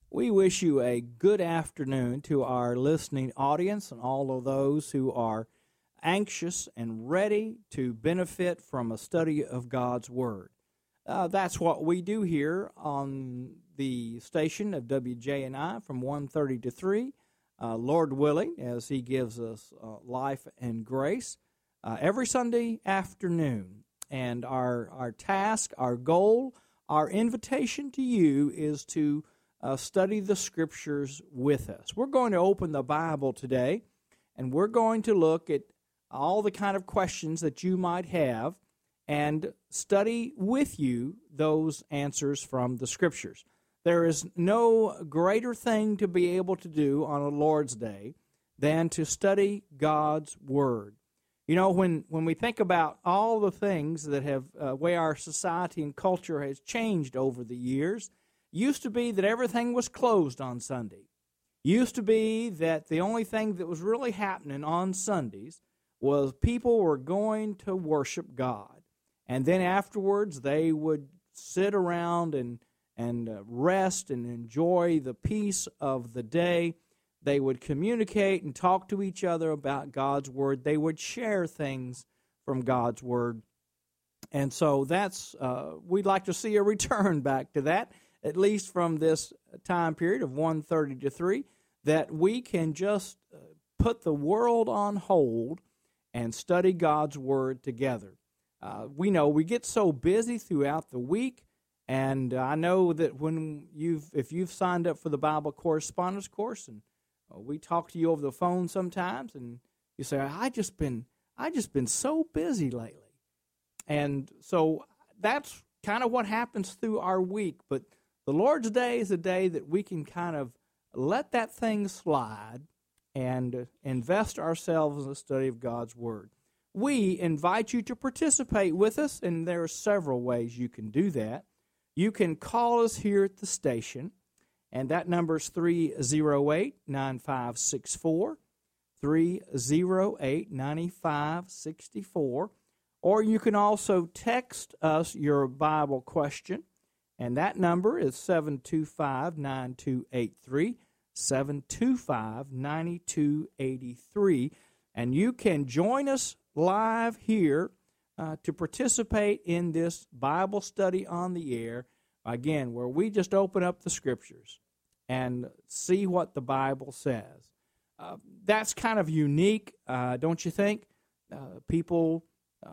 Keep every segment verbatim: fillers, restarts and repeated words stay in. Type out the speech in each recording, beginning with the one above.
We wish you a good afternoon to our listening audience and all of those who are anxious and ready to benefit from a study of God's Word. Uh, that's what we do here on the station of W J N I from one thirty to three, uh, Lord willing, as He gives us uh, life and grace, uh, every Sunday afternoon. And our, our task, our goal, our invitation to you is to uh, study the Scriptures with us. We're going to open the Bible today, and we're going to look at all the kind of questions that you might have and study with you those answers from the Scriptures. There is no greater thing to be able to do on a Lord's Day than to study God's Word. You know, when, when we think about all the things that have, uh, way our society and culture has changed over the years, used to be that everything was closed on Sunday. Used to be that the only thing that was really happening on Sundays was people were going to worship God. And then afterwards, they would sit around and, and uh, rest and enjoy the peace of the day. They would communicate and talk to each other about God's Word. They would share things from God's Word. And so that's, uh, we'd like to see a return back to that, at least from this time period of one thirty to three, that we can just uh, put the world on hold and study God's Word together. Uh, we know we get so busy throughout the week, and I know that when you've, if you've signed up for the Bible correspondence course, and uh, we talk to you over the phone sometimes, and you say, "I just been, I just been so busy lately," and so that's kind of what happens through our week. But the Lord's Day is a day that we can kind of let that thing slide and invest ourselves in the study of God's Word. We invite you to participate with us, and there are several ways you can do that. You can call us here at the station, and that number is three oh eight, nine five six four, three oh eight, nine five six four, or you can also text us your Bible question, and that number is seven two five, nine two eight three, seven two five, nine two eight three, and you can join us live here uh, to participate in this Bible study on the air, again, where we just open up the Scriptures and see what the Bible says. Uh, that's kind of unique, uh, don't you think? Uh, people uh,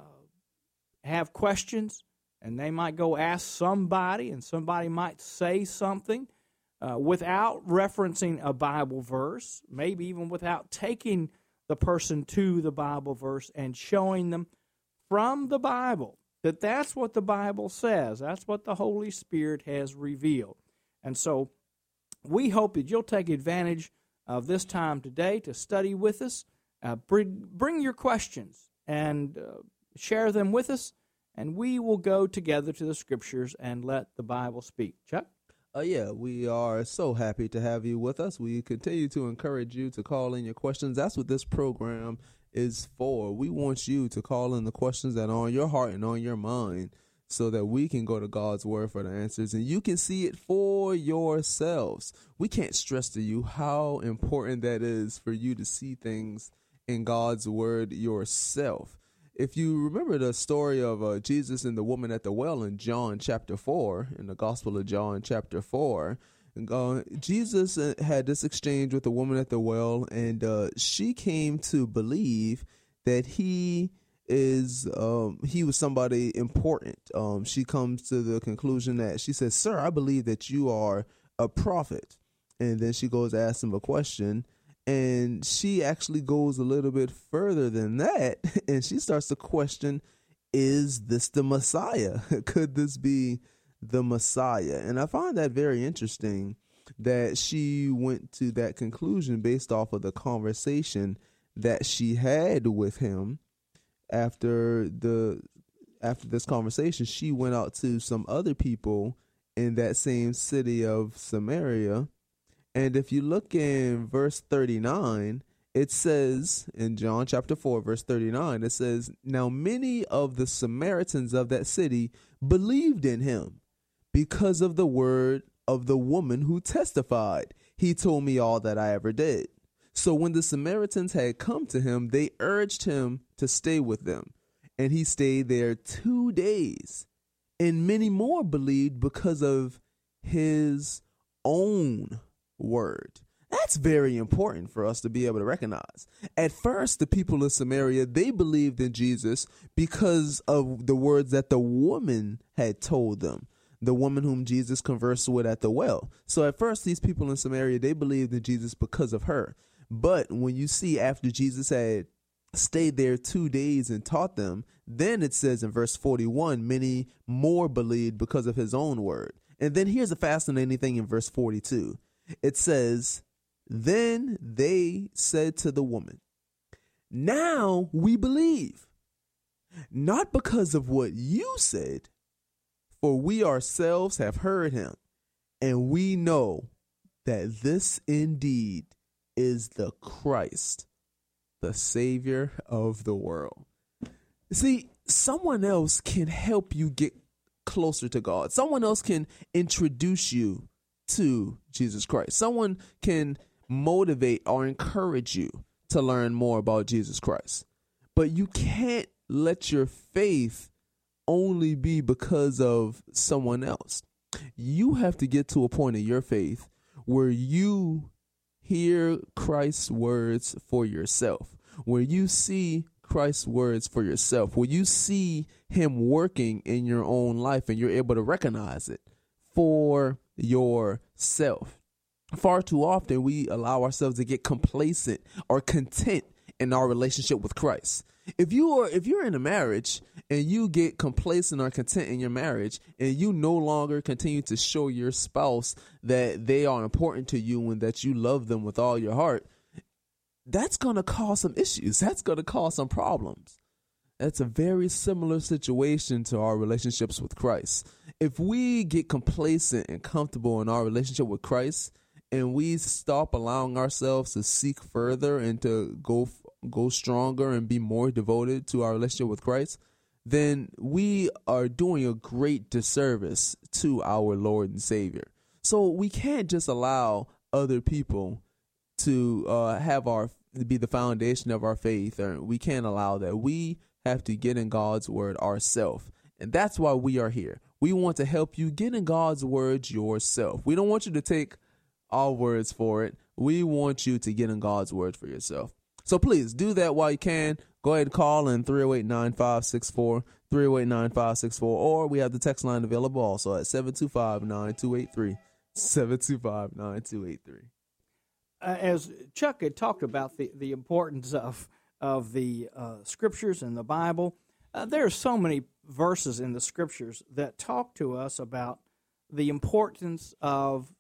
have questions, and they might go ask somebody, and somebody might say something uh, without referencing a Bible verse, maybe even without taking the person to the Bible verse and showing them from the Bible that that's what the Bible says. That's what the Holy Spirit has revealed. And so we hope that you'll take advantage of this time today to study with us. Uh, bring, bring your questions and uh, share them with us, and we will go together to the Scriptures and let the Bible speak. Chuck? Uh, yeah, we are so happy to have you with us. We continue to encourage you to call in your questions. That's what this program is for. We want you to call in the questions that are on your heart and on your mind so that we can go to God's Word for the answers and you can see it for yourselves. We can't stress to you how important that is for you to see things in God's Word yourself. If you remember the story of uh, Jesus and the woman at the well in John chapter four, in the Gospel of John chapter four, uh, Jesus had this exchange with the woman at the well, and uh, she came to believe that he is um, he was somebody important. Um, she comes to the conclusion that she says, "Sir, I believe that you are a prophet." And then she goes to ask him a question. And she actually goes a little bit further than that, and she starts to question, is this the Messiah? Could this be the Messiah? And I find that very interesting that she went to that conclusion based off of the conversation that she had with him. After the after this conversation, she went out to some other people in that same city of Samaria. And if you look in verse thirty-nine, it says in John chapter four, verse thirty-nine, it says, "Now many of the Samaritans of that city believed in him because of the word of the woman who testified. He told me all that I ever did. So when the Samaritans had come to him, they urged him to stay with them. And he stayed there two days. And many more believed because of his own word. That's very important for us to be able to recognize. At first, the people of Samaria, they believed in Jesus because of the words that the woman had told them, the woman whom Jesus conversed with at the well. So at first, these people in Samaria, they believed in Jesus because of her. But when you see after Jesus had stayed there two days and taught them, then it says in verse forty-one, many more believed because of his own word. And then here's a fascinating thing in verse forty-two. It says, then they said to the woman, now we believe, not because of what you said, for we ourselves have heard him, and we know that this indeed is the Christ, the Savior of the world. See, someone else can help you get closer to God. Someone else can introduce you to Jesus Christ. Someone can motivate or encourage you to learn more about Jesus Christ. But you can't let your faith only be because of someone else. You have to get to a point in your faith where you hear Christ's words for yourself, where you see Christ's words for yourself, where you see him working in your own life and you're able to recognize it for yourself. Far too often, we allow ourselves to get complacent or content in our relationship with Christ. If you are, if you're in a marriage and you get complacent or content in your marriage and you no longer continue to show your spouse that they are important to you and that you love them with all your heart, that's going to cause some issues. That's going to cause some problems. That's a very similar situation to our relationships with Christ. If we get complacent and comfortable in our relationship with Christ, and we stop allowing ourselves to seek further and to go go stronger and be more devoted to our relationship with Christ, then we are doing a great disservice to our Lord and Savior. So we can't just allow other people to uh, have our be the foundation of our faith, or we can't allow that. We have to get in God's word ourselves, and that's why we are here. We want to help you get in God's word yourself. We don't want you to take our words for it. We want you to get in God's word for yourself. So please do that while you can. Go ahead and call in three oh eight, nine five six four, three oh eight, nine five six four, or we have the text line available also at seven two five, nine two eight three, seven two five, nine two eight three. Uh, as Chuck had talked about the, the importance of, of the uh, scriptures and the Bible, uh, there are so many verses in the scriptures that talk to us about the importance of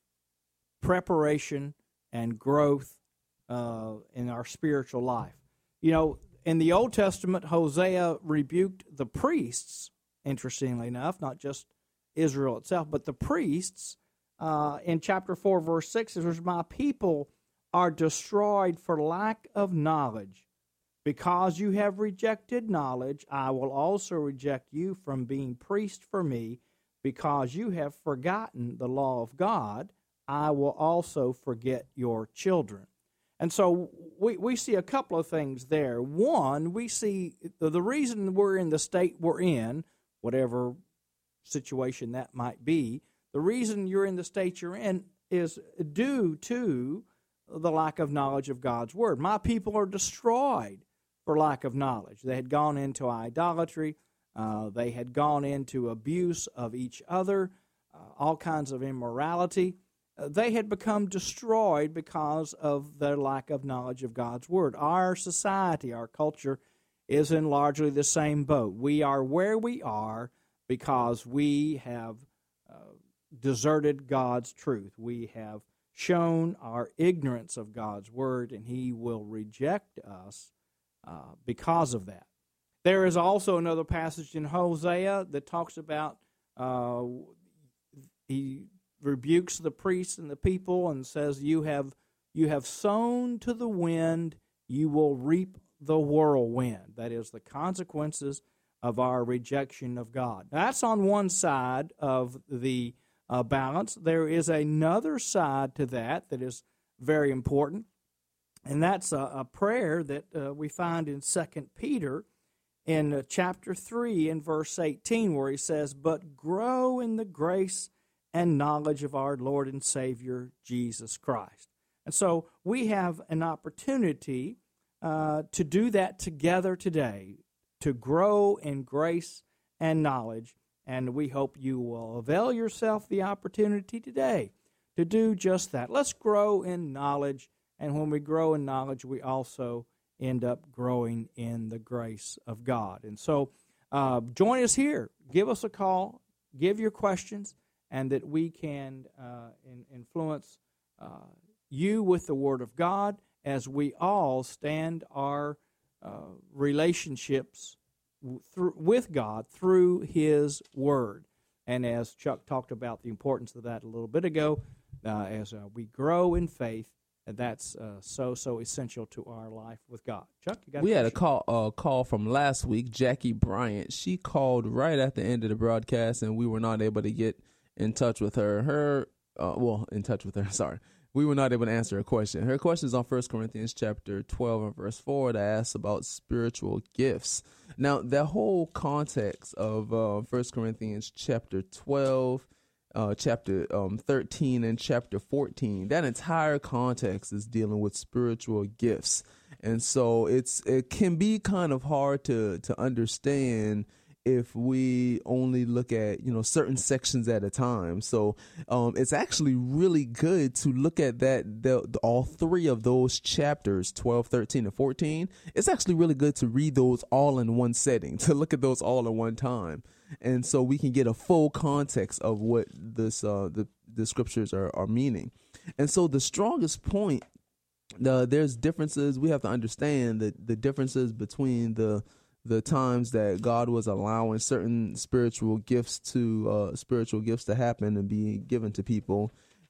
preparation and growth uh, in our spiritual life. You know, in the Old Testament, Hosea rebuked the priests, interestingly enough, not just Israel itself, but the priests. Uh, in chapter four, verse six, it says, my people are destroyed for lack of knowledge. Because you have rejected knowledge, I will also reject you from being priest for me. Because you have forgotten the law of God, I will also forget your children. And so we, we see a couple of things there. One, we see the reason we're in the state we're in, whatever situation that might be, the reason you're in the state you're in is due to the lack of knowledge of God's word. My people are destroyed for lack of knowledge. They had gone into idolatry. Uh, they had gone into abuse of each other, uh, all kinds of immorality. Uh, they had become destroyed because of their lack of knowledge of God's word. Our society, our culture, is in largely the same boat. We are where we are because we have uh, deserted God's truth. We have shown our ignorance of God's word, and he will reject us uh, because of that. There is also another passage in Hosea that talks about, uh, he rebukes the priests and the people and says, you have you have sown to the wind, you will reap the whirlwind. That is the consequences of our rejection of God. Now, that's on one side of the uh, balance. There is another side to that that is very important, and that's a, a prayer that uh, we find in Second Peter in uh, chapter three in verse eighteen, where he says, "But grow in the grace and knowledge of our Lord and Savior, Jesus Christ." And so we have an opportunity uh, to do that together today, to grow in grace and knowledge. And we hope you will avail yourself the opportunity today to do just that. Let's grow in knowledge. And when we grow in knowledge, we also end up growing in the grace of God. And so uh, join us here. Give us a call. Give your questions, and that we can uh, in, influence uh, you with the Word of God as we all stand our uh, relationships through, with God through His Word. And as Chuck talked about the importance of that a little bit ago, uh, as uh, we grow in faith, and that's uh, so, so essential to our life with God. Chuck, you got a We question? had a call uh, call from last week, Jackie Bryant. She called right at the end of the broadcast, and we were not able to get in touch with her. Her, uh, well, in touch with her, sorry. We were not able to answer her question. Her question is on First Corinthians chapter twelve and verse four that asks about spiritual gifts. Now, that whole context of uh, First Corinthians chapter twelve, uh, chapter um, thirteen, and chapter fourteen, that entire context is dealing with spiritual gifts. And so it's it can be kind of hard to to understand if we only look at, you know, certain sections at a time. So um, it's actually really good to look at that, the, the, all three of those chapters, twelve, thirteen, and fourteen. It's actually really good to read those all in one setting, to look at those all at one time. And so we can get a full context of what this uh, the, the scriptures are, are meaning. And so the strongest point, uh, there's differences. We have to understand that the differences between the the times that God was allowing certain spiritual gifts to uh, spiritual gifts to happen and be given to people.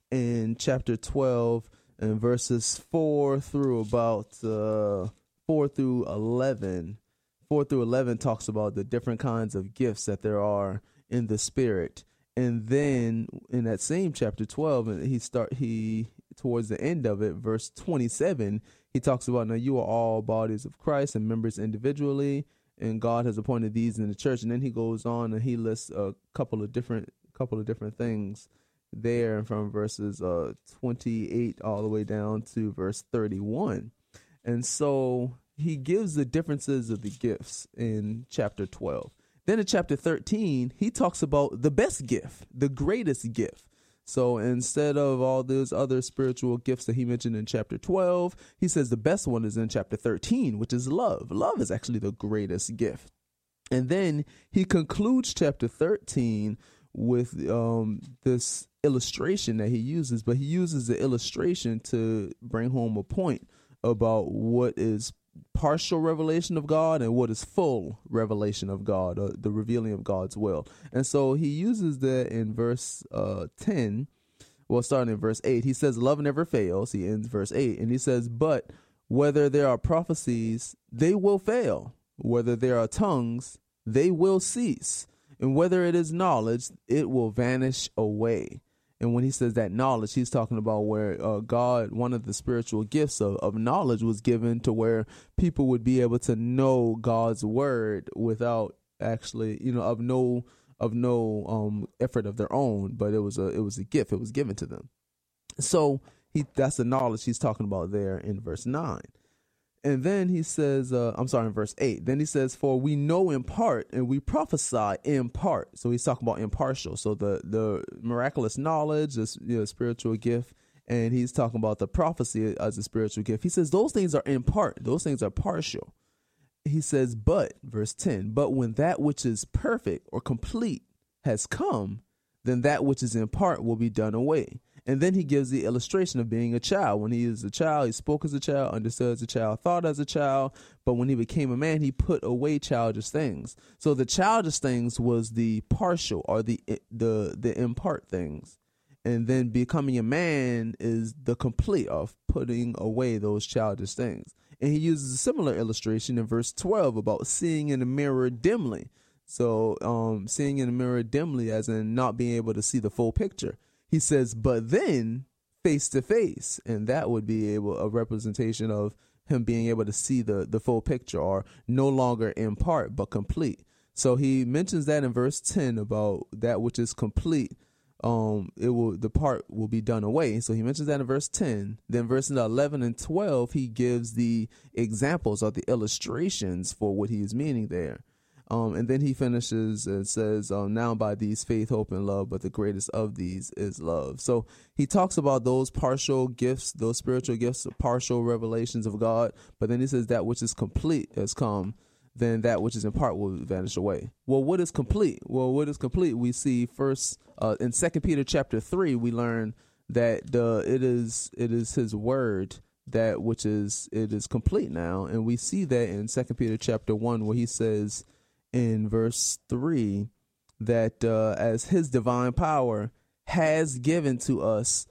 In chapter twelve and verses four through about uh, four through eleven, four through eleven talks about the different kinds of gifts that there are in the spirit. And then in that same chapter twelve, and he start he towards the end of it, verse twenty-seven, he talks about, now you are all bodies of Christ and members individually, and God has appointed these in the church. And then he goes on and he lists a couple of different couple of different things there from verses uh, twenty-eight all the way down to verse thirty-one. And so he gives the differences of the gifts in chapter twelve. Then in chapter thirteen, he talks about the best gift, the greatest gift. So instead of all those other spiritual gifts that he mentioned in chapter twelve, he says the best one is in chapter thirteen, which is love. Love is actually the greatest gift. And then he concludes chapter thirteen with um, this illustration that he uses, but he uses the illustration to bring home a point about what is partial revelation of God and what is full revelation of God, uh, the revealing of God's will. And so he uses that in verse uh, ten, well, starting in verse eight. He says, love never fails. He ends verse eight, and he says, but whether there are prophecies, they will fail. Whether there are tongues, they will cease. And whether it is knowledge, it will vanish away. And when he says that knowledge, he's talking about where uh, God, one of the spiritual gifts of, of knowledge was given to where people would be able to know God's word without actually, you know, of no of no um, effort of their own. But it was a it was a gift. It was given to them. So he that's the knowledge he's talking about there in verse nine. And then he says, uh, I'm sorry, in verse eight, then he says, for we know in part and we prophesy in part. So he's talking about impartial. So the, the miraculous knowledge, this you know, spiritual gift, and he's talking about the prophecy as a spiritual gift. He says those things are in part. Those things are partial. He says, but, verse ten, but when that which is perfect or complete has come, then that which is in part will be done away. And then he gives the illustration of being a child. When he is a child, he spoke as a child, understood as a child, thought as a child. But when he became a man, he put away childish things. So the childish things was the partial or the the the in part things. And then becoming a man is the complete of putting away those childish things. And he uses a similar illustration in verse twelve about seeing in a mirror dimly. So um, seeing in the mirror dimly, as in not being able to see the full picture. He says, but then face to face, and that would be able a representation of him being able to see the, the full picture, or no longer in part but complete. So he mentions that in verse ten about that which is complete. Um, it will the part will be done away. So he mentions that in verse ten. Then verses eleven and twelve, he gives the examples or the illustrations for what he is meaning there. Um, and then he finishes and says, um, now by these faith, hope, and love, but the greatest of these is love. So he talks about those partial gifts, those spiritual gifts, partial revelations of God. But then he says that which is complete has come, then that which is in part will vanish away. Well, what is complete? Well, what is complete? We see first uh, in Second Peter chapter three, we learn that the it is it is his word that which is it is complete now. And we see that in Second Peter chapter one, where he says, in verse three, that uh, as his divine power has given to us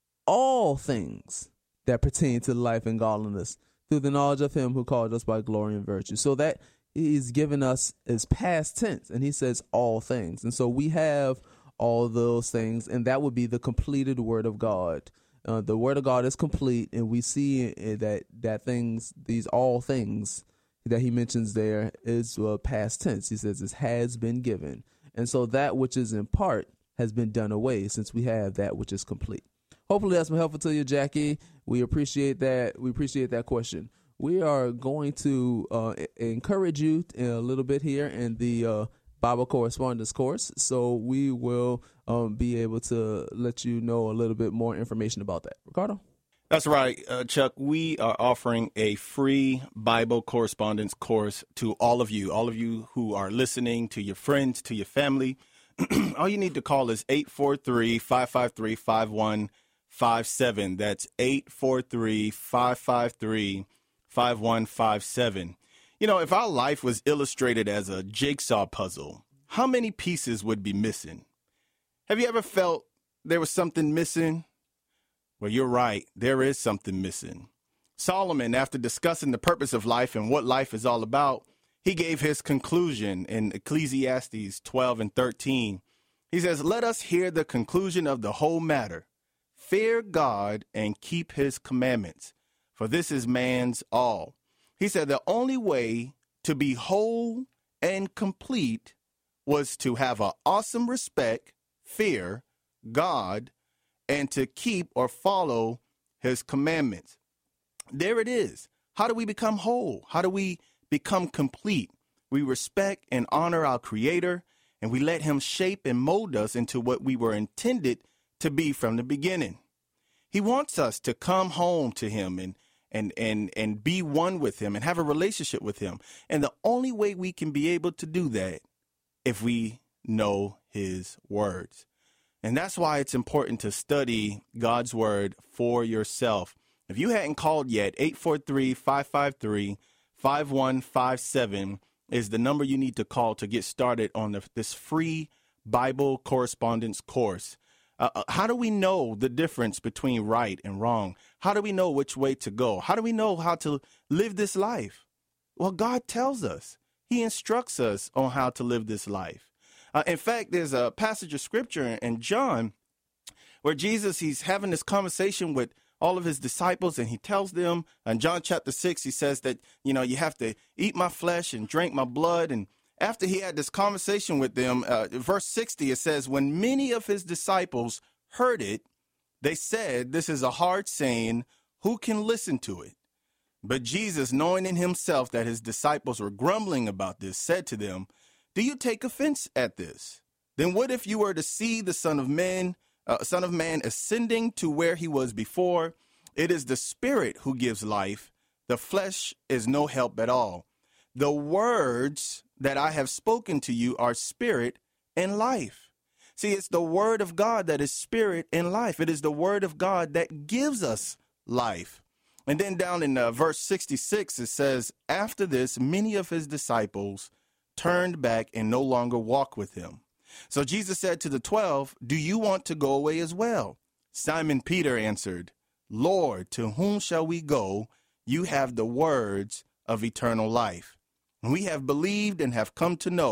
all things that pertain to life and godliness through the knowledge of him who called us by glory and virtue. So that he's given us is past tense, and he says all things. And so we have all those things, and that would be the completed word of God. Uh, the word of God is complete, and we see that that things, these all things that he mentions there is uh, past tense. He says it has been given. And so that which is in part has been done away, since we have that which is complete. Hopefully that's been helpful to you, Jackie. We appreciate that. We appreciate that question. We are going to uh, encourage you a little bit here in the uh, Bible correspondence course. So we will um, be able to let you know a little bit more information about that. Ricardo? That's right, uh, Chuck. We are offering a free Bible correspondence course to all of you, all of you who are listening, to your friends, to your family. All you need to call is eight four three, five five three, five one five seven. That's eight four three, five five three, five one five seven. You know, if our life was illustrated as a jigsaw puzzle, how many pieces would be missing? Have you ever felt there was something missing? Well, you're right. There is something missing. Solomon, after discussing the purpose of life and what life is all about, he gave his conclusion in Ecclesiastes twelve and thirteen. He says, let us hear the conclusion of the whole matter. Fear God and keep his commandments, for this is man's all. He said the only way to be whole and complete was to have an awesome respect, fear God, and to keep or follow his commandments. There it is. How do we become whole? How do we become complete? We respect and honor our Creator, and we let him shape and mold us into what we were intended to be from the beginning. He wants us to come home to him and and and and be one with him and have a relationship with him. And the only way we can be able to do that if we know his words. And that's why it's important to study God's word for yourself. If you hadn't called yet, eight four three, five five three, five one five seven is the number you need to call to get started on the, this free Bible correspondence course. Uh, how do we know the difference between right and wrong? How do we know which way to go? How do we know how to live this life? Well, God tells us. He instructs us on how to live this life. Uh, in fact, there's a passage of scripture in John where Jesus, he's having this conversation with all of his disciples, and he tells them in John chapter six, he says that, you know, you have to eat my flesh and drink my blood. And after he had this conversation with them, uh, verse sixty, it says, when many of his disciples heard it, they said, this is a hard saying, who can listen to it? But Jesus, knowing in himself that his disciples were grumbling about this, said to them, do you take offense at this? Then what if you were to see the Son of Man, uh, Son of Man ascending to where he was before? It is the Spirit who gives life. The flesh is no help at all. The words that I have spoken to you are spirit and life. See, it's the word of God that is spirit and life. It is the word of God that gives us life. And then down in uh, verse sixty-six, it says, after this, many of his disciples turned back and no longer walked with him. So Jesus said to the twelve, do you want to go away as well? Simon Peter answered, Lord, to whom shall we go? You have the words of eternal life. And we have believed and have come to know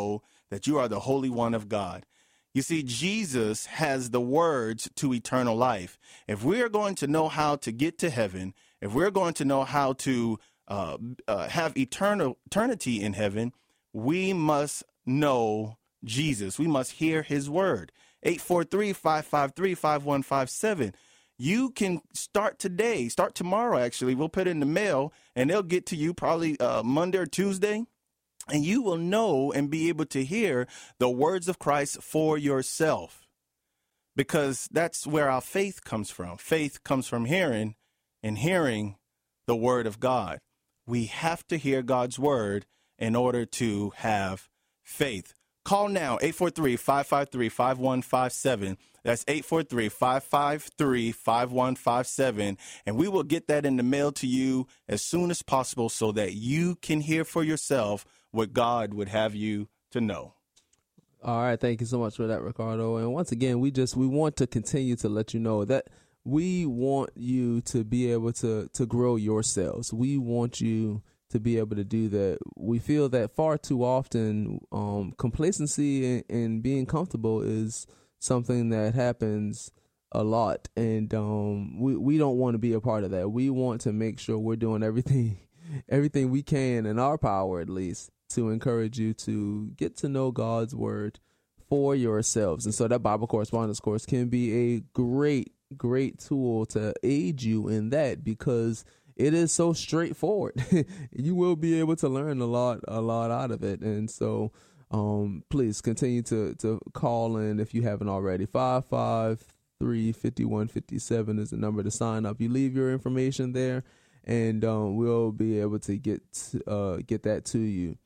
that you are the Holy One of God. You see, Jesus has the words to eternal life. If we are going to know how to get to heaven, if we're going to know how to uh, uh, have eternal eternity in heaven, we must know Jesus. We must hear his word. eight four three, five five three, five one five seven. You can start today, start tomorrow, actually. We'll put it in the mail, and they'll get to you probably uh, Monday or Tuesday. And you will know and be able to hear the words of Christ for yourself, because that's where our faith comes from. Faith comes from hearing, and hearing the word of God. We have to hear God's word in order to have faith. Call now, eight four three, five five three, five one five seven. That's eight four three, five five three, five one five seven. And we will get that in the mail to you as soon as possible so that you can hear for yourself what God would have you to know. All right. Thank you so much for that, Ricardo. And once again, we just we want to continue to let you know that we want you to be able to, to grow yourselves. We want you to be able to do that. We feel that far too often um, complacency and, and being comfortable is something that happens a lot. And um, we, we don't want to be a part of that. We want to make sure we're doing everything, everything we can in our power, at least, to encourage you to get to know God's word for yourselves. And so that Bible correspondence course can be a great, great tool to aid you in that, because it is so straightforward. You will be able to learn a lot, a lot out of it. And so um, please continue to, to call in if you haven't already. five five three, five one five seven is the number to sign up. You leave your information there, and um, we'll be able to get uh, get that to you.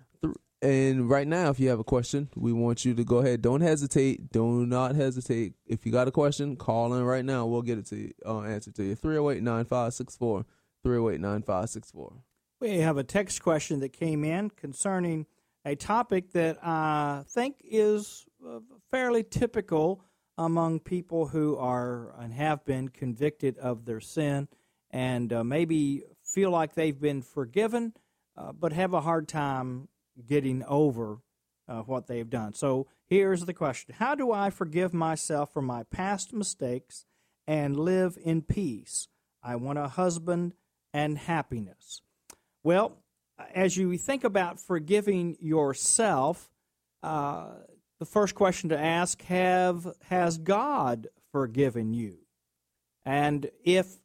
And right now, if you have a question, we want you to go ahead. Don't hesitate. Do not hesitate. If you got a question, call in right now. We'll get it to you, uh, answer to you. three oh eight, nine five six four, three oh eight, nine five six four. We have a text question that came in concerning a topic that I think is fairly typical among people who are and have been convicted of their sin and uh, maybe feel like they've been forgiven, uh, but have a hard time getting over uh, what they've done. So here's the question. How do I forgive myself for my past mistakes and live in peace? I want a husband and happiness. Well, as you think about forgiving yourself, uh, the first question to ask, have has God forgiven you? And if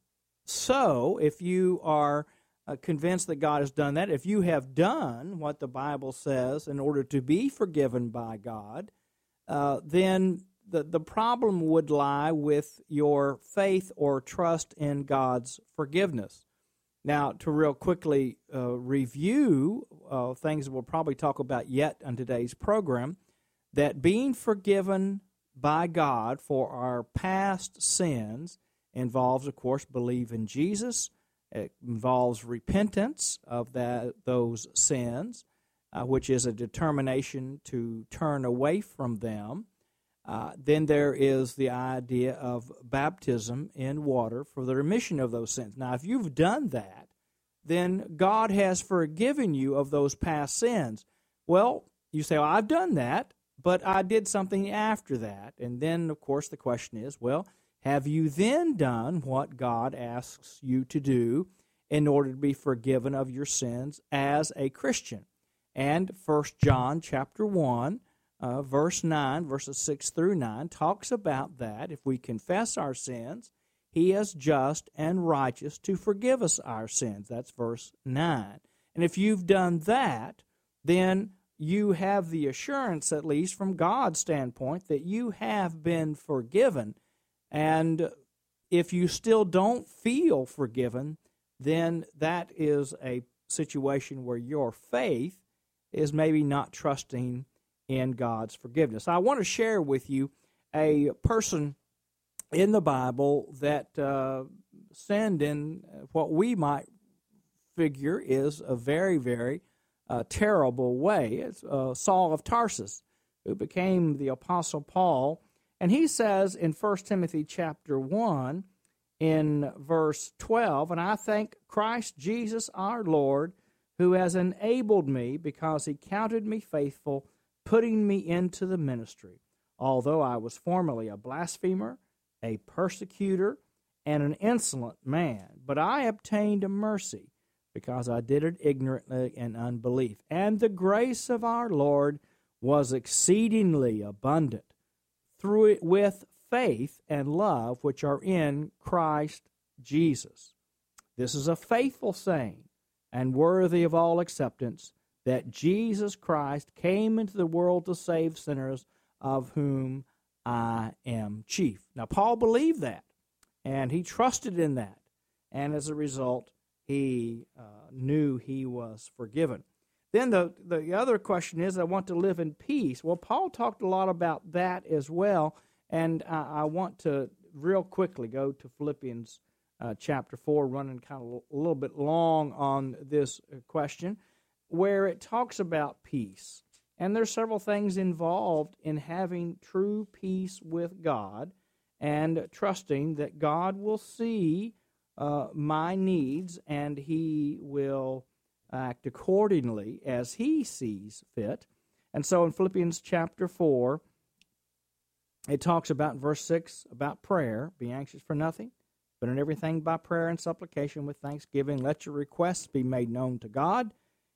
so, if you are Uh, convinced that God has done that, if you have done what the Bible says in order to be forgiven by God, uh, then the, the problem would lie with your faith or trust in God's forgiveness. Now, to real quickly uh, review uh, things that we'll probably talk about yet on today's program, that being forgiven by God for our past sins involves, of course, believe in Jesus. It involves repentance of that those sins, uh, which is a determination to turn away from them. Uh, then there is the idea of baptism in water for the remission of those sins. Now, if you've done that, then God has forgiven you of those past sins. Well, you say, well, I've done that, but I did something after that. And then, of course, the question is, well, have you then done what God asks you to do in order to be forgiven of your sins as a Christian? And First John chapter one, uh, verse nine, verses six through nine, talks about that. If we confess our sins, He is just and righteous to forgive us our sins. That's verse nine. And if you've done that, then you have the assurance, at least from God's standpoint, that you have been forgiven. And if you still don't feel forgiven, then that is a situation where your faith is maybe not trusting in God's forgiveness. I want to share with you a person in the Bible that uh, sinned in what we might figure is a very, very uh, terrible way. It's uh, Saul of Tarsus, who became the Apostle Paul. And he says in First Timothy chapter one, in verse twelve, and I thank Christ Jesus our Lord, who has enabled me, because He counted me faithful, putting me into the ministry, although I was formerly a blasphemer, a persecutor, and an insolent man. But I obtained a mercy, because I did it ignorantly in unbelief. And the grace of our Lord was exceedingly abundant through it with faith and love which are in Christ Jesus. This is a faithful saying and worthy of all acceptance, that Jesus Christ came into the world to save sinners, of whom I am chief. Now, Paul believed that, and he trusted in that, and as a result, he uh, knew he was forgiven. Then the, the other question is, I want to live in peace. Well, Paul talked a lot about that as well, and I, I want to real quickly go to Philippians uh, chapter four, running kind of a little bit long on this question, where it talks about peace. And there's several things involved in having true peace with God and trusting that God will see uh, my needs and He will act accordingly as He sees fit. And so in Philippians chapter four, it talks about in verse six about prayer. Be anxious for nothing, but in everything by prayer and supplication with thanksgiving, let your requests be made known to God.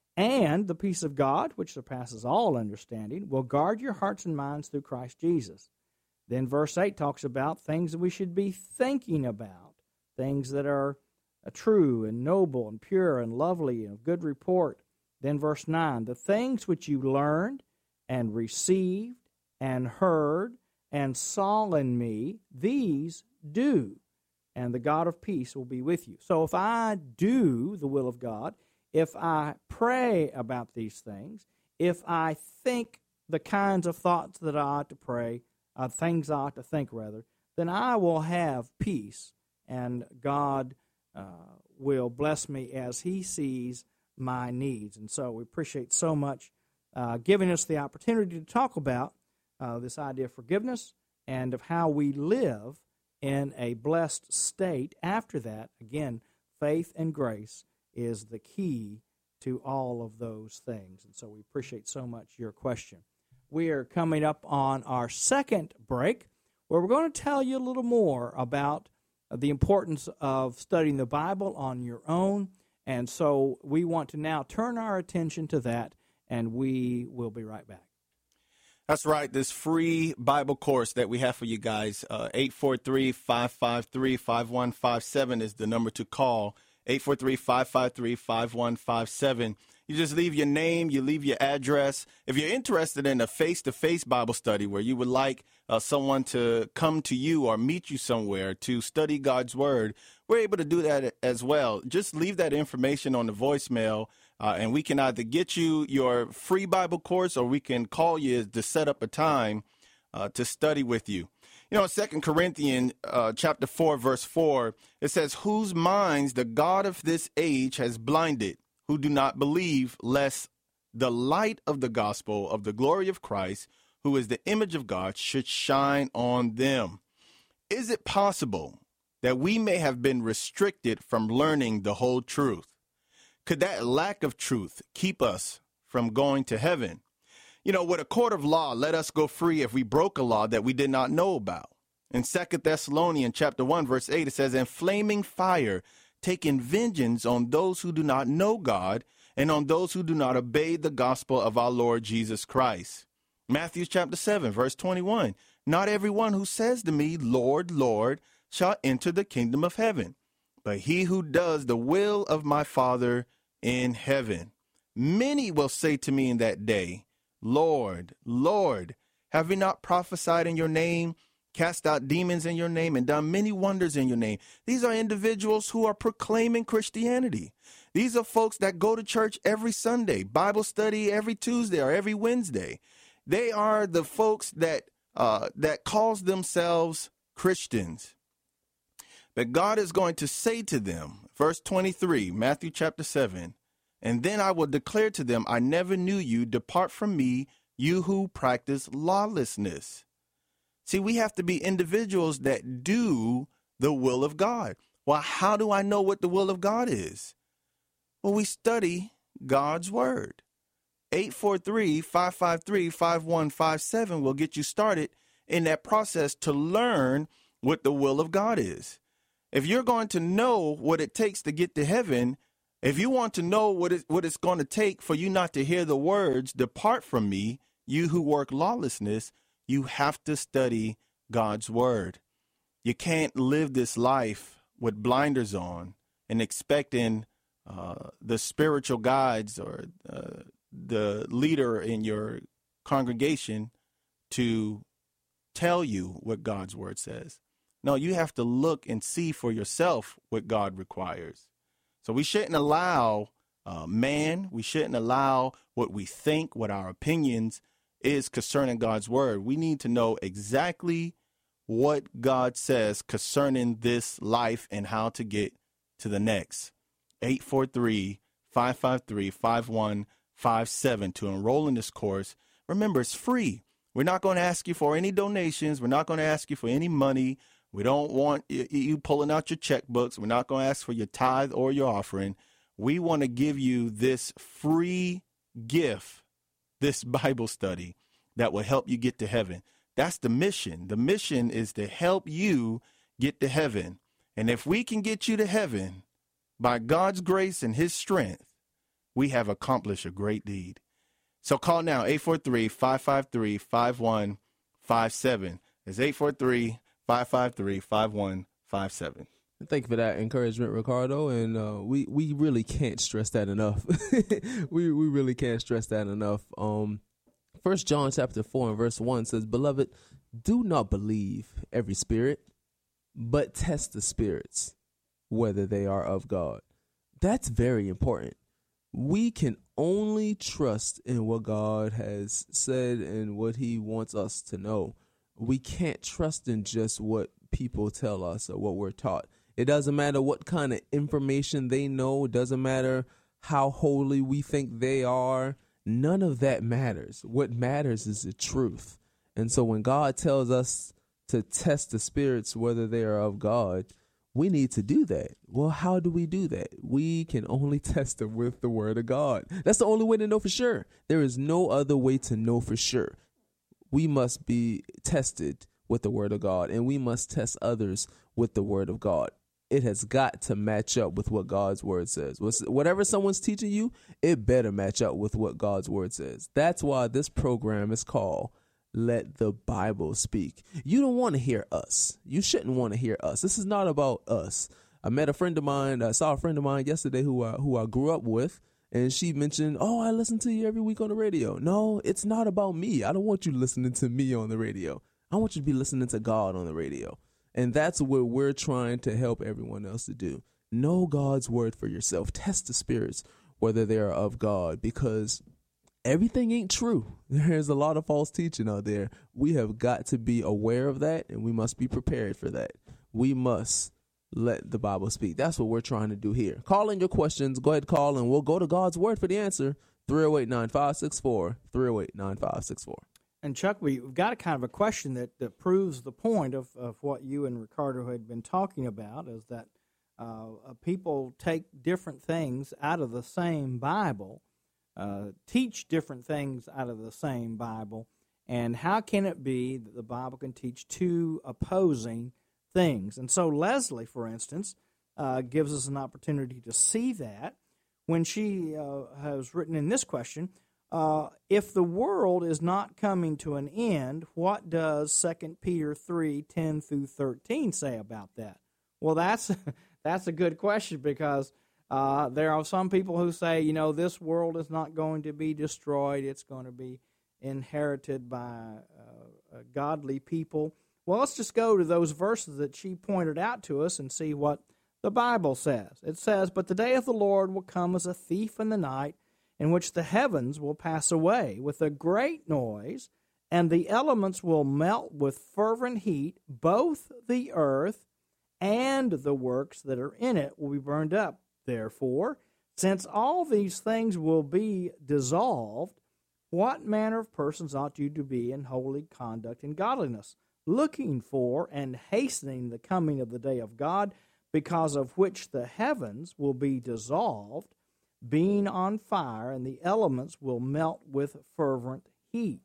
And the peace of God, which surpasses all understanding, will guard your hearts and minds through Christ Jesus. Then verse eight talks about things that we should be thinking about, things that are true and noble and pure and lovely and of good report. Then verse nine, the things which you learned and received and heard and saw in me, these do, and the God of peace will be with you. So if I do the will of God, if I pray about these things, if I think the kinds of thoughts that I ought to pray, uh, things I ought to think rather, then I will have peace, and God uh, will bless me as He sees my needs. And so we appreciate so much uh, giving us the opportunity to talk about uh, this idea of forgiveness and of how we live in a blessed state after that. Again, faith and grace is the key to all of those things. And so we appreciate so much your question. We are coming up on our second break, where we're going to tell you a little more about the importance of studying the Bible on your own. And so we want to now turn our attention to that, and we will be right back. That's right. This free Bible course that we have for you guys, uh, eight four three, five five three, five one five seven is the number to call. eight four three, five five three, five one five seven. You just leave your name, you leave your address. If you're interested in a face-to-face Bible study where you would like uh, someone to come to you or meet you somewhere to study God's Word, we're able to do that as well. Just leave that information on the voicemail, uh, and we can either get you your free Bible course or we can call you to set up a time uh, to study with you. You know, in Second Corinthians uh, chapter four, verse four, it says, whose minds the God of this age has blinded, who do not believe, lest the light of the gospel of the glory of Christ, who is the image of God, should shine on them. Is it possible that we may have been restricted from learning the whole truth? Could that lack of truth keep us from going to heaven? You know, with a court of law, let us go free if we broke a law that we did not know about. In Second Thessalonians chapter one, verse eight, it says, in flaming fire, taking vengeance on those who do not know God and on those who do not obey the gospel of our Lord Jesus Christ. Matthew chapter seven, verse twenty-one, not everyone who says to me, Lord, Lord, shall enter the kingdom of heaven, but he who does the will of my Father in heaven. Many will say to me in that day, Lord, Lord, have we not prophesied in your name, cast out demons in your name, and done many wonders in your name? These are individuals who are proclaiming Christianity. These are folks that go to church every Sunday, Bible study every Tuesday or every Wednesday. They are the folks that uh, that calls themselves Christians. But God is going to say to them, verse twenty-three, Matthew chapter seven, and then I will declare to them, I never knew you. Depart from me, you who practice lawlessness. See, we have to be individuals that do the will of God. Well, how do I know what the will of God is? Well, we study God's Word. eight four three, five five three, five one five seven will get you started in that process to learn what the will of God is. If you're going to know what it takes to get to heaven, if you want to know what, it, what it's going to take for you not to hear the words, "Depart from me, you who work lawlessness," you have to study God's word. You can't live this life with blinders on and expecting uh, the spiritual guides or uh, the leader in your congregation to tell you what God's word says. No, you have to look and see for yourself what God requires. So we shouldn't allow uh, man, we shouldn't allow what we think, what our opinions is concerning God's word. We need to know exactly what God says concerning this life and how to get to the next. eight four three, five five three, five one five seven to enroll in this course. Remember, it's free. We're not going to ask you for any donations. We're not going to ask you for any money. We don't want you pulling out your checkbooks. We're not going to ask for your tithe or your offering. We want to give you this free gift, this Bible study that will help you get to heaven. That's the mission. The mission is to help you get to heaven. And if we can get you to heaven by God's grace and his strength, we have accomplished a great deed. So call now, eight four three, five five three, five one five seven. It's eight four three, five five three, five one five seven. Thank you for that encouragement, Ricardo. And uh, we, we really can't stress that enough. we we really can't stress that enough. Um, First John chapter four and verse one says, "Beloved, do not believe every spirit, but test the spirits, whether they are of God." That's very important. We can only trust in what God has said and what he wants us to know. We can't trust in just what people tell us or what we're taught. It doesn't matter what kind of information they know. It doesn't matter how holy we think they are. None of that matters. What matters is the truth. And so when God tells us to test the spirits, whether they are of God, we need to do that. Well, how do we do that? We can only test them with the word of God. That's the only way to know for sure. There is no other way to know for sure. We must be tested with the word of God, and we must test others with the word of God. It has got to match up with what God's word says. Whatever someone's teaching you, it better match up with what God's word says. That's why this program is called Let the Bible Speak. You don't want to hear us. You shouldn't want to hear us. This is not about us. I met a friend of mine, I saw a friend of mine yesterday who I, who I grew up with, and she mentioned, "Oh, I listen to you every week on the radio." No, it's not about me. I don't want you listening to me on the radio. I want you to be listening to God on the radio. And that's what we're trying to help everyone else to do. Know God's word for yourself. Test the spirits, whether they are of God, because everything ain't true. There's a lot of false teaching out there. We have got to be aware of that, and we must be prepared for that. We must let the Bible speak. That's what we're trying to do here. Call in your questions. Go ahead, call, and we'll go to God's word for the answer. three oh eight, nine five six four, three oh eight, nine five six four. And Chuck, we've got a kind of a question that, that proves the point of, of what you and Ricardo had been talking about, is that uh, people take different things out of the same Bible, uh, teach different things out of the same Bible, and how can it be that the Bible can teach two opposing things? And so Leslie, for instance, uh, gives us an opportunity to see that when she uh, has written in this question, Uh, if the world is not coming to an end, what does Second Peter three, ten through thirteen say about that? Well, that's that's a good question, because uh, there are some people who say, you know, this world is not going to be destroyed. It's going to be inherited by uh, godly people. Well, let's just go to those verses that she pointed out to us and see what the Bible says. It says, "But the day of the Lord will come as a thief in the night, in which the heavens will pass away with a great noise, and the elements will melt with fervent heat. Both the earth and the works that are in it will be burned up. Therefore, since all these things will be dissolved, what manner of persons ought you to be in holy conduct and godliness, looking for and hastening the coming of the day of God, because of which the heavens will be dissolved, being on fire, and the elements will melt with fervent heat.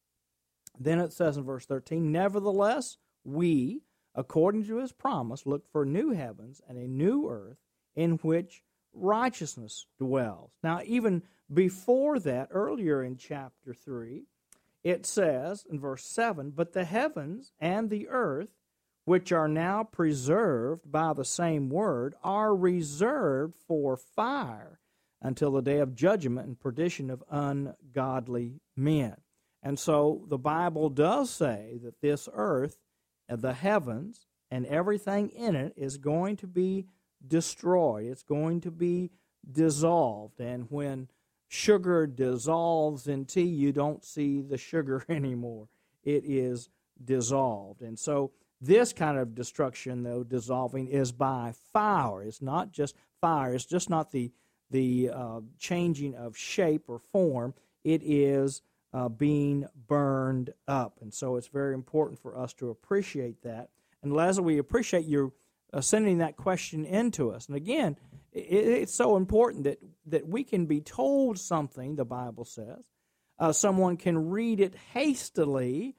Then it says in verse thirteen, nevertheless, we, according to his promise, look for new heavens and a new earth in which righteousness dwells. Now, even before that, earlier in chapter three, it says in verse seven, but the heavens and the earth, which are now preserved by the same word, are reserved for fire until the day of judgment and perdition of ungodly men. And so the Bible does say that this earth, the heavens, and everything in it is going to be destroyed. It's going to be dissolved. And when sugar dissolves in tea, you don't see the sugar anymore. It is dissolved. And so this kind of destruction, though, dissolving, is by fire. It's not just fire. It's just not the, the uh, changing of shape or form. It is uh, being burned up. And so it's very important for us to appreciate that. And Leslie, we appreciate you uh, sending that question into us. And again, it, it's so important that, that we can be told something, the Bible says. Uh, someone can read it hastily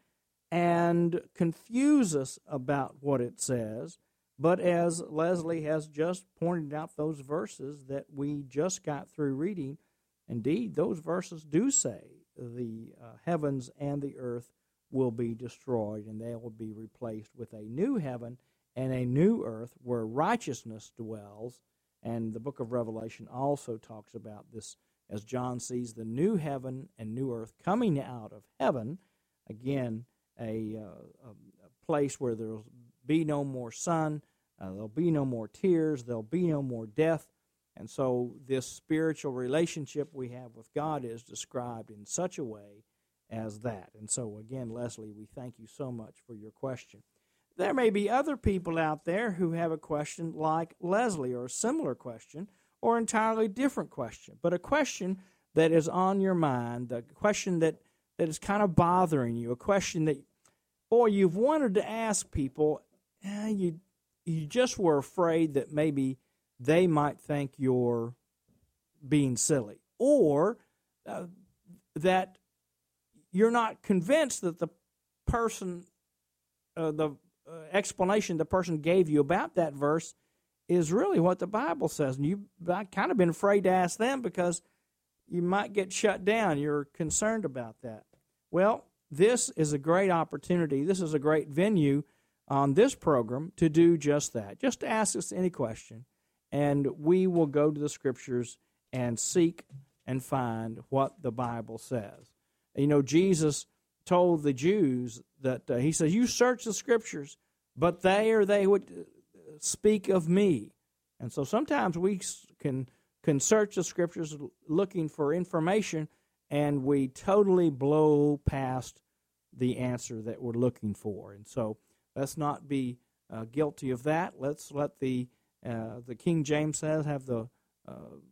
and confuse us about what it says. But as Leslie has just pointed out, those verses that we just got through reading, indeed, those verses do say the uh, heavens and the earth will be destroyed, and they will be replaced with a new heaven and a new earth where righteousness dwells. And the book of Revelation also talks about this as John sees the new heaven and new earth coming out of heaven, again, a, uh, a place where there will be no more sun, uh, there'll be no more tears, there'll be no more death. And so this spiritual relationship we have with God is described in such a way as that. And so, again, Leslie, we thank you so much for your question. There may be other people out there who have a question like Leslie, or a similar question, or entirely different question, but a question that is on your mind, the question that, that is kind of bothering you, a question that, boy, you've wanted to ask people, eh, you, you just were afraid that maybe they might think you're being silly, or uh, that you're not convinced that the person, uh, the uh, explanation the person gave you about that verse is really what the Bible says. And you've kind of been afraid to ask them because you might get shut down. You're concerned about that. Well, this is a great opportunity. This is a great venue on this program to do just that. Just to ask us any question, and we will go to the Scriptures and seek and find what the Bible says. You know, Jesus told the Jews that, uh, he says, you search the Scriptures, but they or they would speak of me. And so sometimes we can, can search the Scriptures looking for information, and we totally blow past the answer that we're looking for. And so let's not be uh, guilty of that. Let's let the, uh, the King James says, have the uh,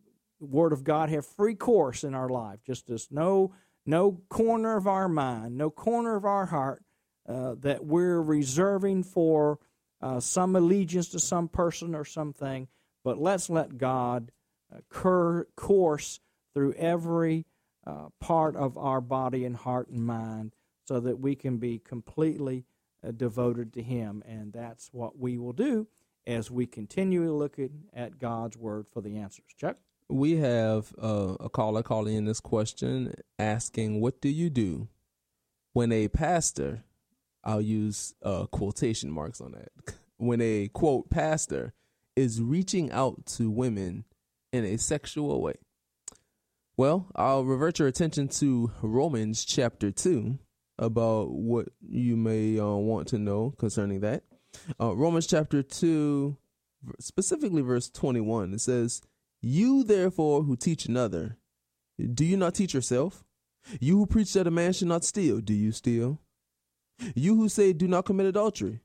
Word of God have free course in our life, just as no No corner of our mind, no corner of our heart uh, that we're reserving for uh, some allegiance to some person or something, but let's let God uh, cur- course through every uh, part of our body and heart and mind so that we can be completely uh, devoted to Him. And that's what we will do as we continue looking at God's Word for the answers. Chuck? We have uh, a caller calling in this question asking, what do you do when a pastor, I'll use uh, quotation marks on that, when a, quote, pastor is reaching out to women in a sexual way? Well, I'll revert your attention to Romans chapter two about what you may uh, want to know concerning that. Uh, Romans chapter two, specifically verse twenty-one, it says, you, therefore, who teach another, do you not teach yourself? You who preach that a man should not steal, do you steal? You who say, do not commit adultery,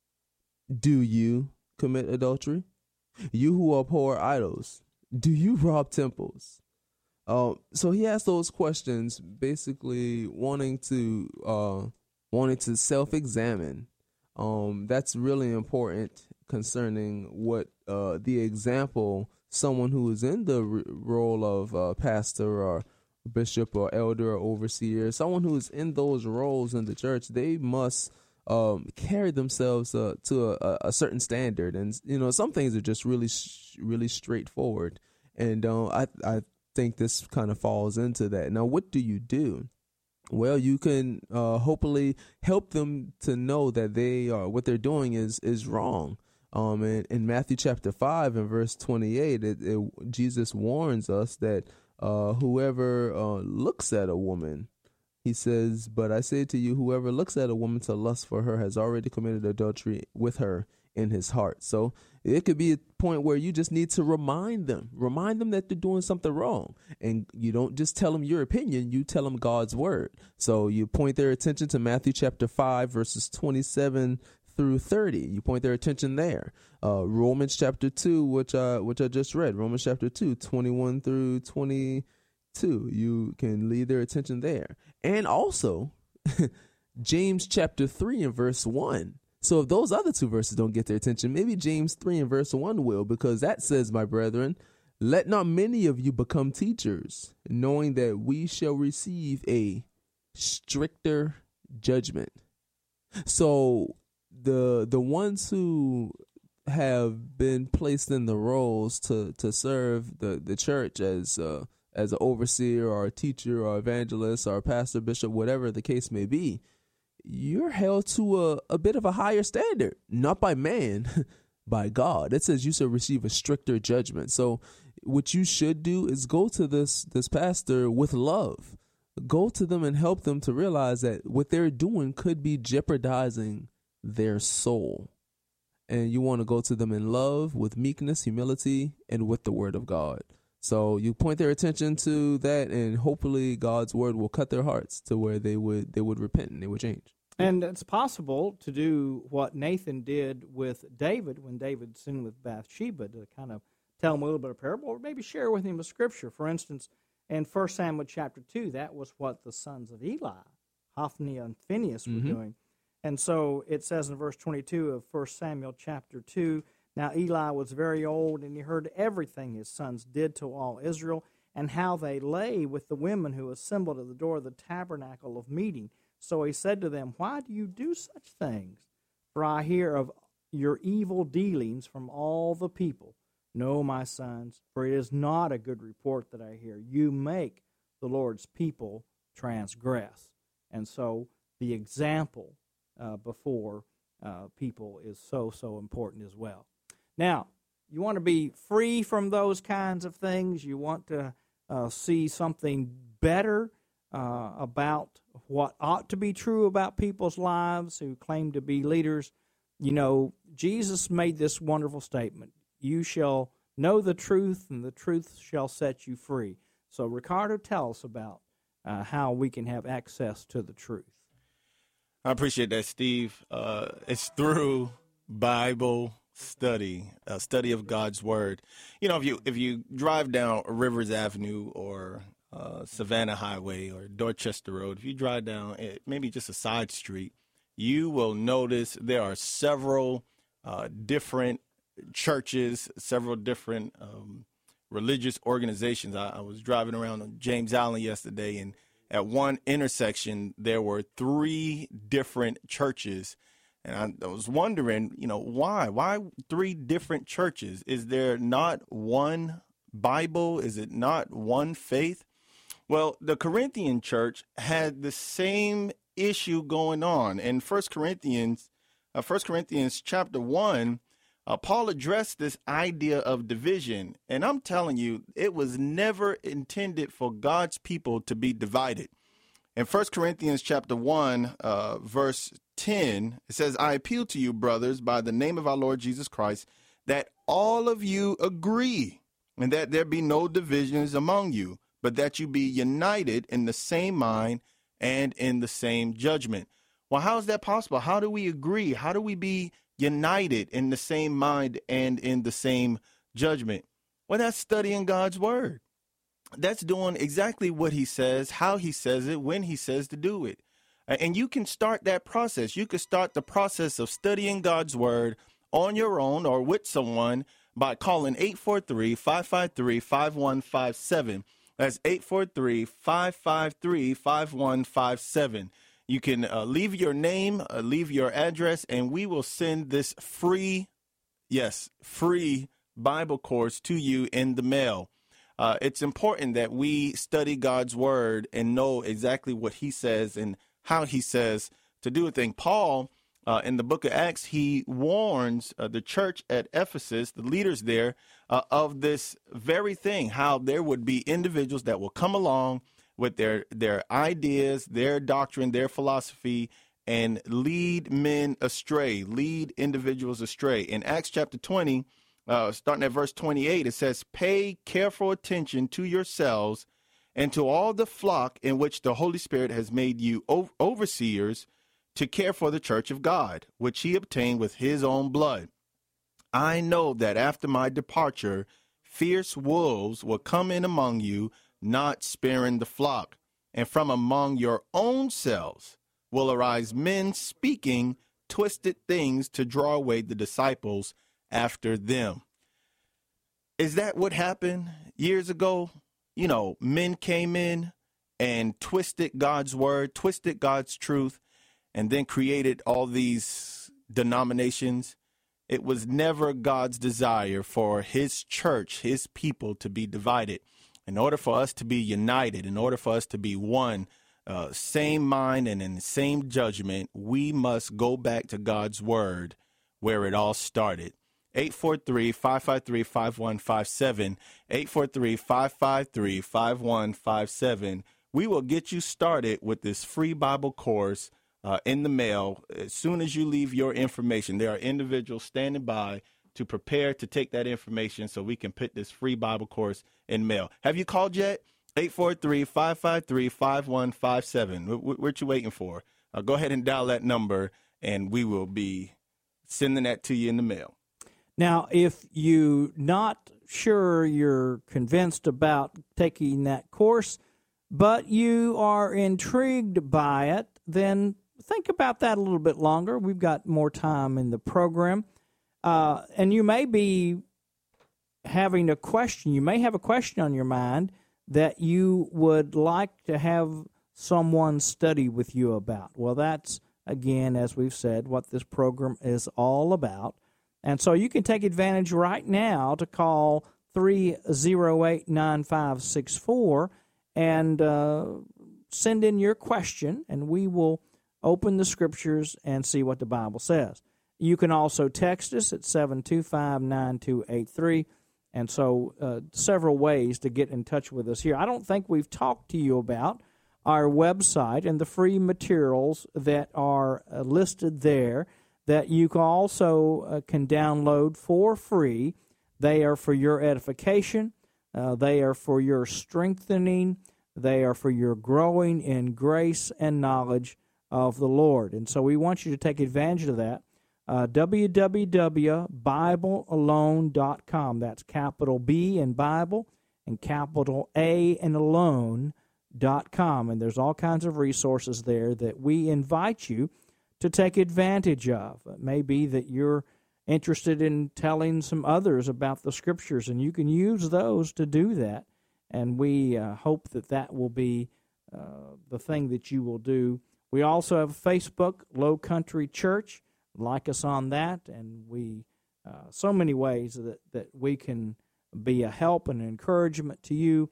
do you commit adultery? You who abhor idols, do you rob temples? Uh, so he asked those questions, basically wanting to uh, wanting to self-examine. Um, that's really important concerning what uh, the example someone who is in the r- role of uh, pastor or bishop or elder or overseer, someone who is in those roles in the church, they must um, carry themselves uh, to a, a certain standard. And, you know, some things are just really, really straightforward. And uh, I, I think this kind of falls into that. Now, what do you do? Well, you can uh, hopefully help them to know that they are what they're doing is is wrong. Um, and in Matthew chapter five and verse twenty-eight, it, it, Jesus warns us that uh, whoever uh, looks at a woman, he says, "But I say to you, whoever looks at a woman to lust for her has already committed adultery with her in his heart." So it could be a point where you just need to remind them, remind them that they're doing something wrong. And you don't just tell them your opinion, you tell them God's word. So you point their attention to Matthew chapter five, verses twenty-seven through thirty. You point their attention there. Uh, Romans chapter two, which I, which I just read, Romans chapter two, twenty-one through twenty-two. You can lead their attention there. And also James chapter three and verse one. So if those other two verses don't get their attention, maybe James three and verse one will, because that says, "My brethren, let not many of you become teachers, knowing that we shall receive a stricter judgment." So the the ones who have been placed in the roles to, to serve the, the church as uh, as an overseer or a teacher or evangelist or a pastor, bishop, whatever the case may be, you're held to a, a bit of a higher standard, not by man, by God. It says you shall receive a stricter judgment. So what you should do is go to this, this pastor with love. Go to them and help them to realize that what they're doing could be jeopardizing their soul. And you want to go to them in love, with meekness, humility, and with the word of God. So you point their attention to that, and hopefully God's word will cut their hearts to where they would they would repent and they would change. And it's possible to do what Nathan did with David when David sinned with Bathsheba, to kind of tell him a little bit of parable, or maybe share with him a scripture. For instance, in First Samuel chapter two, that was what the sons of Eli, Hophni and Phinehas, were mm-hmm. doing. And so it says in verse twenty-two of First Samuel chapter two, "Now Eli was very old, and he heard everything his sons did to all Israel, and how they lay with the women who assembled at the door of the tabernacle of meeting. So he said to them, Why do you do such things? For I hear of your evil dealings from all the people. No, my sons, for it is not a good report that I hear. You make the Lord's people transgress." And so the example uh, before uh, people is so, so important as well. Now, you want to be free from those kinds of things. You want to uh, see something better uh, about what ought to be true about people's lives who claim to be leaders. You know, Jesus made this wonderful statement, "You shall know the truth, and the truth shall set you free." So, Ricardo, tell us about uh, how we can have access to the truth. I appreciate that, Steve. Uh, it's through Bible study, a study of God's Word. You know, if you if you drive down Rivers Avenue or uh, Savannah Highway or Dorchester Road, if you drive down it, maybe just a side street, you will notice there are several uh, different churches, several different um, religious organizations. I, I was driving around on James Allen yesterday, and at one intersection, there were three different churches. And I, I was wondering, you know, why? Why three different churches? Is there not one Bible? Is it not one faith? Well, the Corinthian church had the same issue going on. In First Corinthians, uh, First Corinthians chapter one, uh, Paul addressed this idea of division. And I'm telling you, it was never intended for God's people to be divided. In First Corinthians chapter one, uh, verse ten, it says, "I appeal to you, brothers, by the name of our Lord Jesus Christ, that all of you agree, and that there be no divisions among you, but that you be united in the same mind and in the same judgment." Well, how is that possible? How do we agree? How do we be united in the same mind and in the same judgment? Well, that's studying God's Word. That's doing exactly what he says, how he says it, when he says to do it. And you can start that process. You can start the process of studying God's Word on your own or with someone by calling eight four three, five five three, five one five seven. That's eight four three, five five three, five one five seven. You can uh, leave your name, uh, leave your address, and we will send this free, yes, free Bible course to you in the mail. Uh, it's important that we study God's word and know exactly what he says and how he says to do a thing. Paul, uh, in the book of Acts, he warns uh, the church at Ephesus, the leaders there, uh, of this very thing, how there would be individuals that will come along with their, their ideas, their doctrine, their philosophy, and lead men astray, lead individuals astray. In Acts chapter twenty, uh, starting at verse twenty-eight, it says, "Pay careful attention to yourselves and to all the flock in which the Holy Spirit has made you ov- overseers to care for the church of God, which he obtained with his own blood. I know that after my departure, fierce wolves will come in among you, not sparing the flock. And from among your own selves will arise men speaking twisted things to draw away the disciples after them." Is that what happened years ago? You know, men came in and twisted God's word, twisted God's truth, and then created all these denominations. It was never God's desire for his church, his people, to be divided. In order for us to be united, in order for us to be one, uh, same mind and in the same judgment, we must go back to God's word where it all started. eight four three, five five three, five one five seven, eight four three, five five three, five one five seven. We will get you started with this free Bible course uh, in the mail as soon as you leave your information. There are individuals standing by to prepare to take that information so we can put this free Bible course in mail. Have you called yet? eight four three, five five three, five one five seven. What, what you waiting for? Uh, go ahead and dial that number, and we will be sending that to you in the mail. Now, if you're not sure you're convinced about taking that course, but you are intrigued by it, then think about that a little bit longer. We've got more time in the program. Uh, and you may be having a question. You may have a question on your mind that you would like to have someone study with you about. Well, that's, again, as we've said, what this program is all about. And so you can take advantage right now to call three oh eight, nine five six four and uh, send in your question, and we will open the Scriptures and see what the Bible says. You can also text us at seven two five, nine two eight three, and so uh, several ways to get in touch with us here. I don't think we've talked to you about our website and the free materials that are uh, listed there that you can also uh, can download for free. They are for your edification. Uh, they are for your strengthening. They are for your growing in grace and knowledge of the Lord. And so we want you to take advantage of that. Uh, w w w dot bible alone dot com. That's capital B in Bible and capital A in alone dot com. And there's all kinds of resources there that we invite you to take advantage of. It may be that you're interested in telling some others about the Scriptures, and you can use those to do that. And we uh, hope that that will be uh, the thing that you will do. We also have Facebook, Low Country Church. Like us on that, and we uh, so many ways that, that we can be a help and encouragement to you,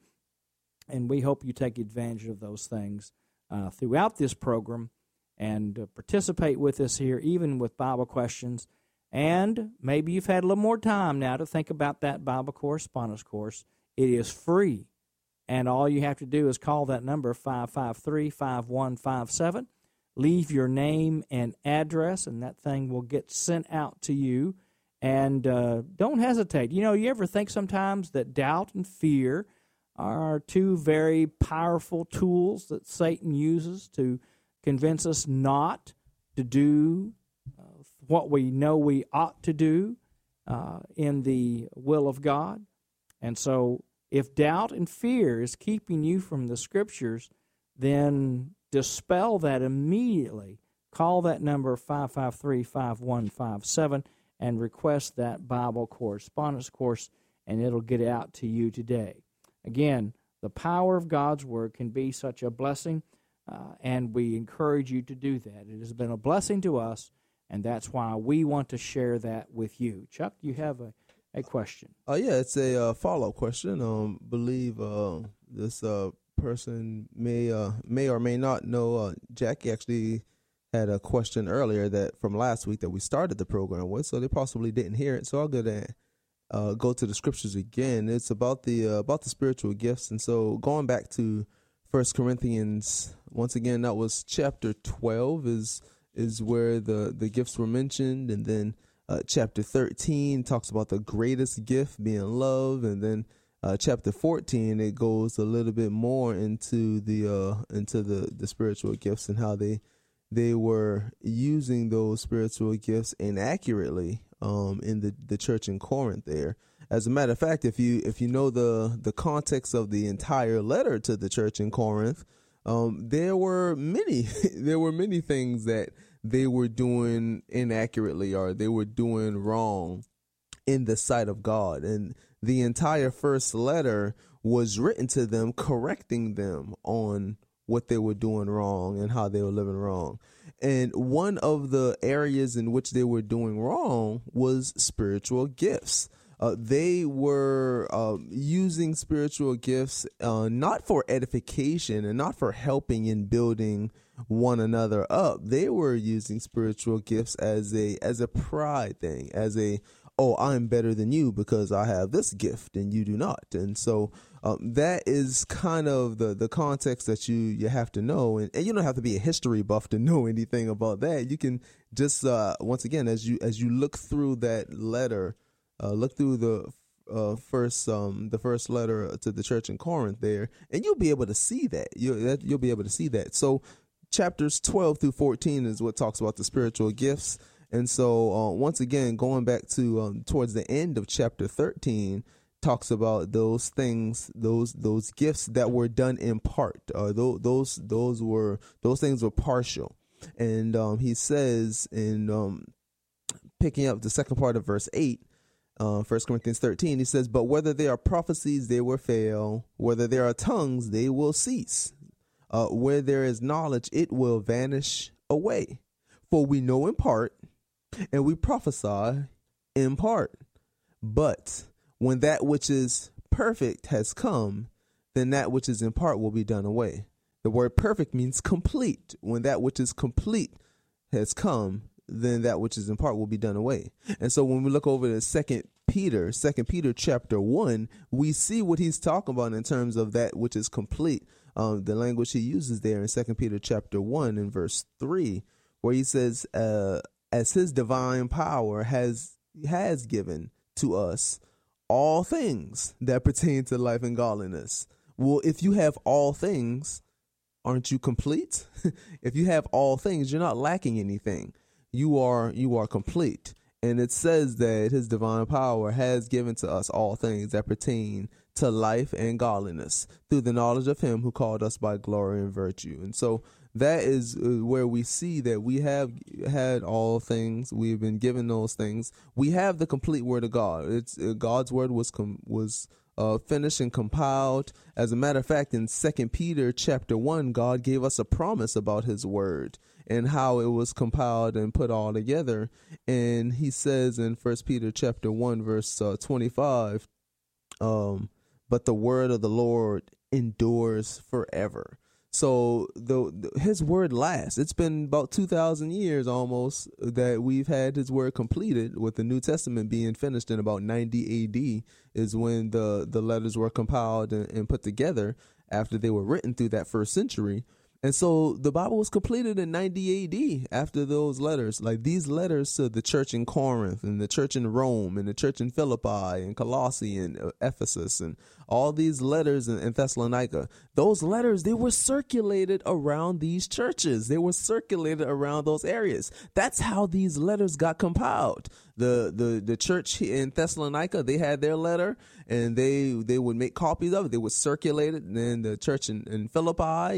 and we hope you take advantage of those things uh, throughout this program and uh, participate with us here, even with Bible questions. And maybe you've had a little more time now to think about that Bible correspondence course. It is free, and all you have to do is call that number, five five three, five one five seven. Leave your name and address, and that thing will get sent out to you. And uh, don't hesitate. You know, you ever think sometimes that doubt and fear are two very powerful tools that Satan uses to convince us not to do uh, what we know we ought to do uh, in the will of God? And so if doubt and fear is keeping you from the Scriptures, then dispel that immediately. Call that number, five five three, five one five seven, and request that Bible correspondence course, and it'll get out to you today. Again, the power of God's Word can be such a blessing, uh, and we encourage you to do that. It has been a blessing to us, and that's why we want to share that with you. Chuck, you have a, a question. Oh, uh, yeah, it's a uh, follow-up question. Um, believe uh, this uh, person may uh, may or may not know. Uh, Jackie actually had a question earlier that from last week that we started the program with, so they possibly didn't hear it. So I'll go there. Uh, go to the scriptures again. It's about the uh, about the spiritual gifts, and so going back to First Corinthians, once again, that was chapter twelve is is where the, the gifts were mentioned, and then uh, chapter thirteen talks about the greatest gift being love, and then uh, chapter fourteen it goes a little bit more into the uh, into the, the spiritual gifts and how they they were using those spiritual gifts inaccurately. Um, in the, the church in Corinth there. As a matter of fact, if you if you know the, the context of the entire letter to the church in Corinth, um, there were many there were many things that they were doing inaccurately or they were doing wrong in the sight of God. And the entire first letter was written to them, correcting them on what they were doing wrong and how they were living wrong. And one of the areas in which they were doing wrong was spiritual gifts. Uh, they were uh, using spiritual gifts uh, not for edification and not for helping in building one another up. They were using spiritual gifts as a as a pride thing, as a, oh, I'm better than you because I have this gift and you do not. And so um, that is kind of the, the context that you, you have to know. And, and you don't have to be a history buff to know anything about that. You can just, uh, once again, as you as you look through that letter, uh, look through the uh, first um, the first letter to the church in Corinth there, and you'll be able to see that. You'll, that, you'll be able to see that. So chapters twelve through fourteen is what talks about the spiritual gifts. And so, uh, once again, going back to um, towards the end of chapter thirteen, talks about those things, those those gifts that were done in part. Uh, those those those were those things were partial, and um, he says in um, picking up the second part of verse eight, uh, First Corinthians thirteen, he says, "But whether there are prophecies, they will fail. Whether there are tongues, they will cease. Uh, where there is knowledge, it will vanish away. For we know in part, and we prophesy in part. But when that which is perfect has come, then that which is in part will be done away." The word perfect means complete. When that which is complete has come, then that which is in part will be done away. And so when we look over to Second Peter, Second Peter chapter one, we see what he's talking about in terms of that which is complete. Um, the language he uses there in Second Peter chapter one in verse three, where he says, uh, as his divine power has has given to us all things that pertain to life and godliness. Well, if you have all things, aren't you complete? If you have all things, you're not lacking anything. You are you are complete. And it says that his divine power has given to us all things that pertain to life and godliness through the knowledge of him who called us by glory and virtue. And so that is where we see that we have had all things. We've been given those things. We have the complete word of God. It's uh, God's word was com- was uh, finished and compiled. As a matter of fact, in Second Peter chapter one, God gave us a promise about his word and how it was compiled and put all together. And he says in First Peter chapter one, verse uh, twenty-five, um, but the word of the Lord endures forever. So the, the his word lasts. It's been about two thousand years almost that we've had his word completed, with the New Testament being finished in about ninety A D is when the, the letters were compiled and, and put together after they were written through that first century. And so the Bible was completed in ninety A D after those letters. Like these letters to the church in Corinth and the church in Rome and the church in Philippi and Colossae and Ephesus and all these letters in, in Thessalonica, those letters, they were circulated around these churches. They were circulated around those areas. That's how these letters got compiled. The the the church in Thessalonica, they had their letter and they they would make copies of it. They would circulate it. And then the church in, in Philippi and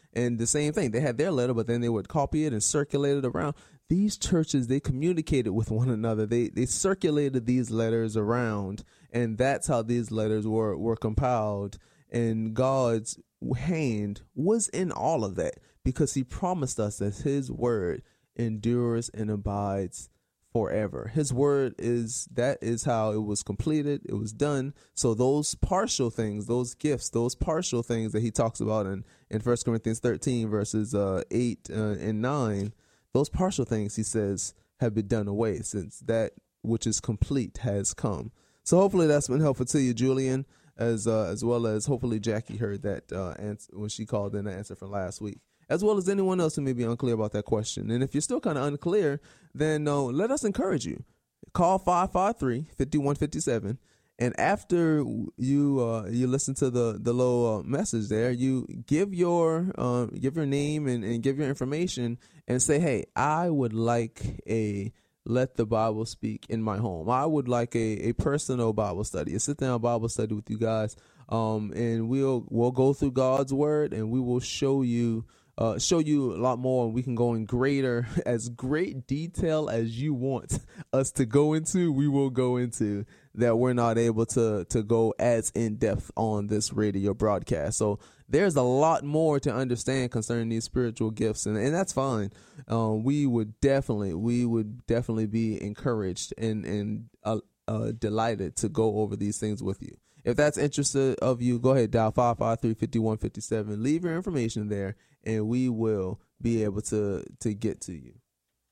And the same thing, they had their letter, but then they would copy it and circulate it around. These churches, they communicated with one another. They they circulated these letters around, and that's how these letters were, were compiled. And God's hand was in all of that, because he promised us that his word endures and abides forever. His word is, that is how it was completed. It was done. So those partial things, those gifts, those partial things that he talks about in, in First Corinthians thirteen, verses uh, eight uh, and nine, those partial things, he says, have been done away, since that which is complete has come. So hopefully that's been helpful to you, Julian, as uh, as well as hopefully Jackie heard that uh, answer when she called in the answer from last week, as well as anyone else who may be unclear about that question. And if you're still kind of unclear, then uh, let us encourage you. Call five five three, five one five seven. And after you uh, you listen to the the little uh, message there, you give your uh, give your name and, and give your information and say, hey, I would like a Let the Bible Speak in my home. I would like a, a personal Bible study, a sit down Bible study with you guys. Um, and we'll we'll go through God's word, and we will show you uh, show you a lot more. We can go in greater, as great detail as you want us to go into, we will go into, that we're not able to to go as in depth on this radio broadcast. So there's a lot more to understand concerning these spiritual gifts, and, and that's fine. Uh, we would definitely, we would definitely be encouraged and and uh, uh, delighted to go over these things with you. If that's interested of you, go ahead, dial five five three, five one five seven. Leave your information there, and we will be able to to get to you.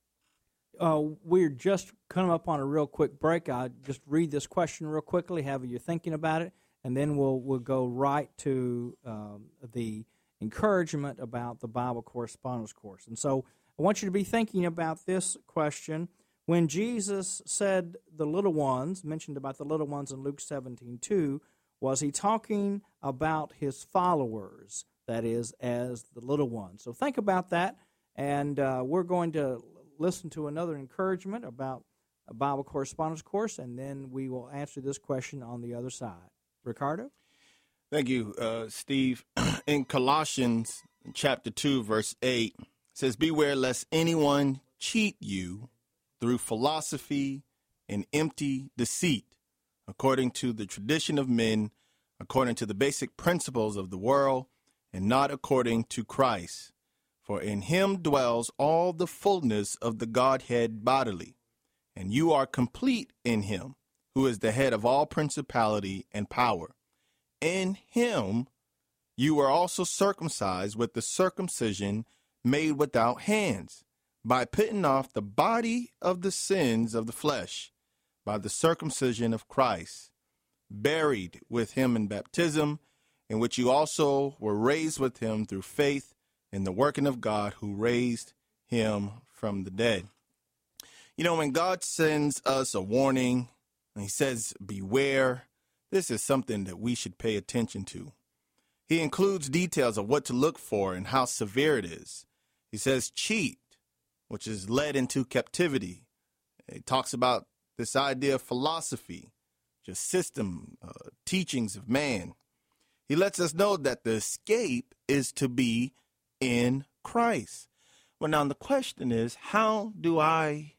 Uh, we're just coming up on a real quick break. I'll just read this question real quickly, have you thinking about it, and then we'll we'll go right to um, the encouragement about the Bible Correspondence Course. And so I want you to be thinking about this question. When Jesus said the little ones, mentioned about the little ones in Luke seventeen two, was he talking about his followers, that is, as the little ones? So think about that, and uh, we're going to listen to another encouragement about a Bible Correspondence Course, and then we will answer this question on the other side. Ricardo? Thank you, uh, Steve. In Colossians chapter two, verse eight, it says, beware lest anyone cheat you through philosophy and empty deceit, according to the tradition of men, according to the basic principles of the world, and not according to Christ. For in him dwells all the fullness of the Godhead bodily, and you are complete in him, who is the head of all principality and power. In him you were also circumcised with the circumcision made without hands, by putting off the body of the sins of the flesh, by the circumcision of Christ, buried with him in baptism, in which you also were raised with him through faith in the working of God who raised him from the dead. You know, when God sends us a warning, and he says, beware, this is something that we should pay attention to. He includes details of what to look for and how severe it is. He says cheat, which is led into captivity. He talks about this idea of philosophy, just system, uh, teachings of man. He lets us know that the escape is to be in Christ. Well, now the question is, how do I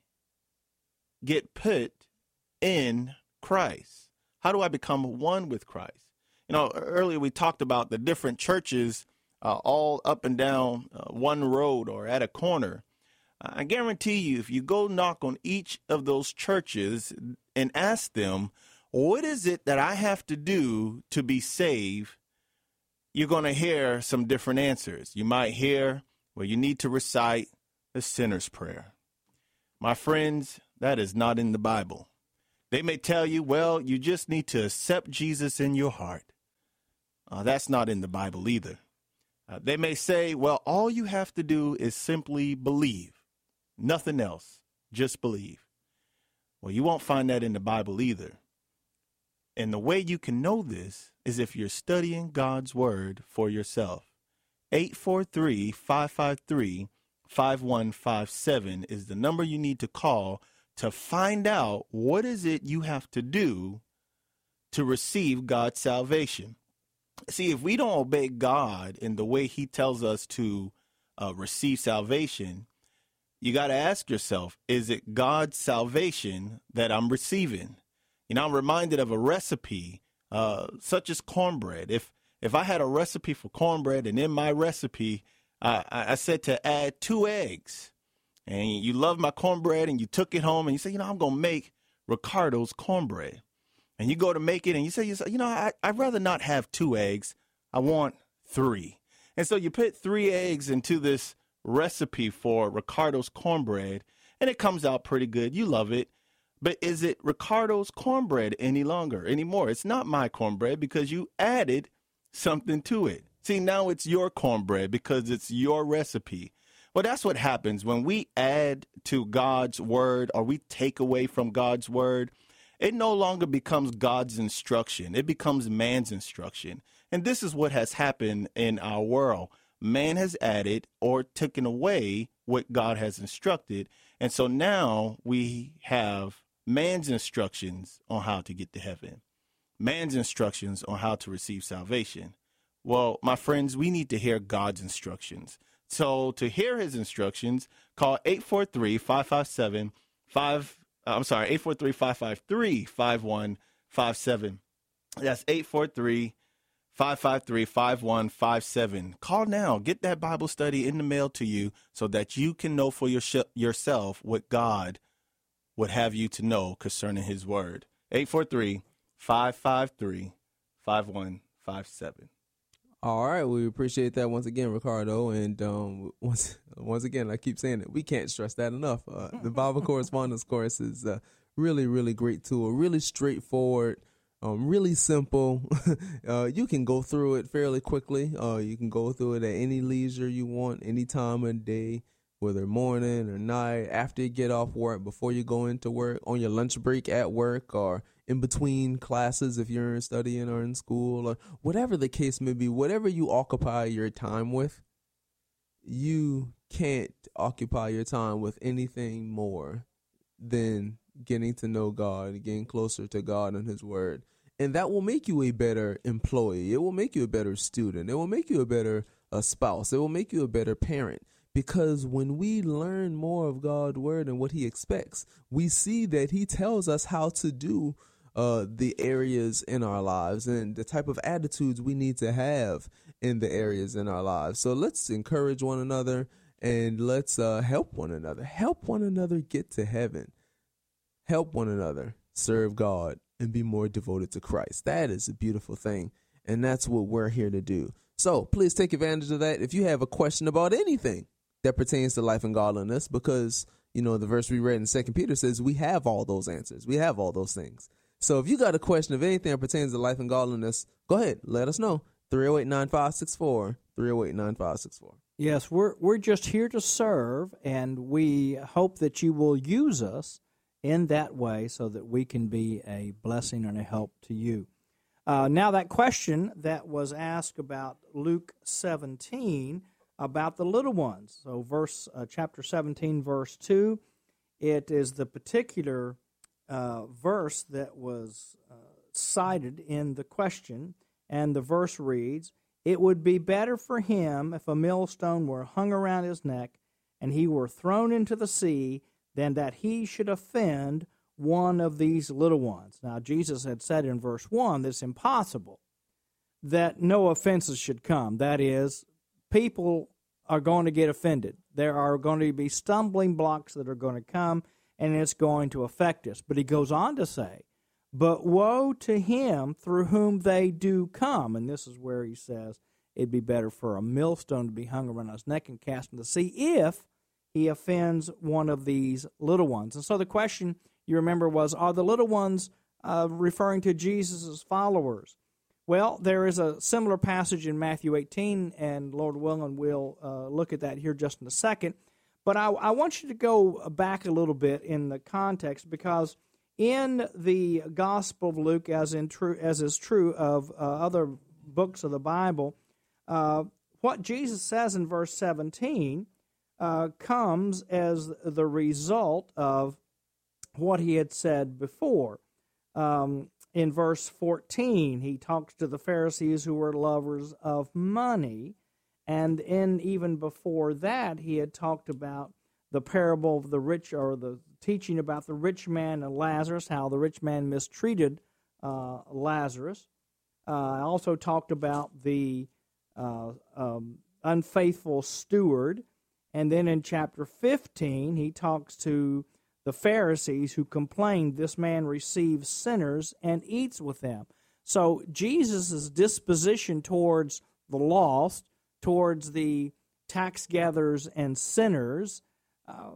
get put in Christ? How do I become one with Christ? You know, earlier we talked about the different churches uh, all up and down uh, one road or at a corner. I guarantee you, if you go knock on each of those churches and ask them, what is it that I have to do to be saved? You're going to hear some different answers. You might hear, well, you need to recite the sinner's prayer. My friends, that is not in the Bible. They may tell you, well, you just need to accept Jesus in your heart. Uh, that's not in the Bible either. Uh, they may say, well, all you have to do is simply believe. Nothing else, just believe. Well, you won't find that in the Bible either. And the way you can know this is if you're studying God's word for yourself. eight four three, five five three, five one five seven is the number you need to call to find out what is it you have to do to receive God's salvation. See, if we don't obey God in the way he tells us to uh, receive salvation, you got to ask yourself, is it God's salvation that I'm receiving? You know, I'm reminded of a recipe, uh, such as cornbread. If if I had a recipe for cornbread, and in my recipe, uh, I, I said to add two eggs, and you love my cornbread, and you took it home, and you say, you know, I'm going to make Ricardo's cornbread. And you go to make it, and you say, you know, I, I'd rather not have two eggs. I want three. And so you put three eggs into this recipe for Ricardo's cornbread, and it comes out pretty good. You love it. But is it Ricardo's cornbread any longer, anymore? It's not my cornbread because you added something to it. See, now it's your cornbread because it's your recipe. Well, that's what happens when we add to God's word or we take away from God's word. It no longer becomes God's instruction. It becomes man's instruction. And this is what has happened in our world. Man has added or taken away what God has instructed. And so now we have man's instructions on how to get to heaven, man's instructions on how to receive salvation. Well, my friends, we need to hear God's instructions. So to hear his instructions, call eight four three, five five seven, five I'm sorry, eight four three, five five three, five one five seven. That's eight four three, five five three, five one five seven. Call now. Get that Bible study in the mail to you so that you can know for your sh- yourself what God would have you to know concerning his word. eight four three, five five three, five one five seven. All right, we appreciate that once again, Ricardo. And um, once once again, I keep saying it, we can't stress that enough. Uh, the Bible Correspondence Course is a really, really great tool, really straightforward, um, really simple. uh, you can go through it fairly quickly. Uh, you can go through it at any leisure you want, any time of day, whether morning or night, after you get off work, before you go into work, on your lunch break at work, or in between classes if you're studying or in school, or whatever the case may be. Whatever you occupy your time with, you can't occupy your time with anything more than getting to know God, getting closer to God and his word. And that will make you a better employee. It will make you a better student. It will make you a better uh, spouse. It will make you a better parent. Because when we learn more of God's word and what he expects, we see that he tells us how to do uh, the areas in our lives and the type of attitudes we need to have in the areas in our lives. So let's encourage one another and let's uh, help one another. Help one another get to heaven. Help one another serve God and be more devoted to Christ. That is a beautiful thing, and that's what we're here to do. So please take advantage of that. If you have a question about anything that pertains to life and godliness, because, you know, the verse we read in Second Peter says we have all those answers. We have all those things. So if you got a question of anything that pertains to life and godliness, go ahead, let us know. three oh eight, nine five six four, three oh eight, nine five six four. Yes, we're we're just here to serve, and we hope that you will use us in that way so that we can be a blessing and a help to you. Uh, now, that question that was asked about Luke seventeen, about the little ones. So verse uh, chapter seventeen, verse two, it is the particular uh, verse that was uh, cited in the question, and the verse reads, "It would be better for him if a millstone were hung around his neck and he were thrown into the sea than that he should offend one of these little ones." Now, Jesus had said in verse one that it's impossible that no offenses should come. That is, people are going to get offended. There are going to be stumbling blocks that are going to come, and it's going to affect us. But he goes on to say, "But woe to him through whom they do come." And this is where he says it'd be better for a millstone to be hung around his neck and cast in the sea if he offends one of these little ones. And so the question, you remember, was, are the little ones uh, referring to Jesus' followers? Well, there is a similar passage in Matthew eighteen, and Lord willing, we'll uh, look at that here just in a second. But I, I want you to go back a little bit in the context, because in the Gospel of Luke, as in true as is true of uh, other books of the Bible, uh, what Jesus says in verse seventeen uh, comes as the result of what he had said before. Um, in verse fourteen, he talks to the Pharisees who were lovers of money. And in even before that, he had talked about the parable of the rich, or the teaching about the rich man and Lazarus, how the rich man mistreated uh, Lazarus. Uh, I also talked about the uh, um, unfaithful steward. And then in chapter fifteen, he talks to the Pharisees who complained, this man receives sinners and eats with them. So Jesus' disposition towards the lost, towards the tax gatherers and sinners, uh,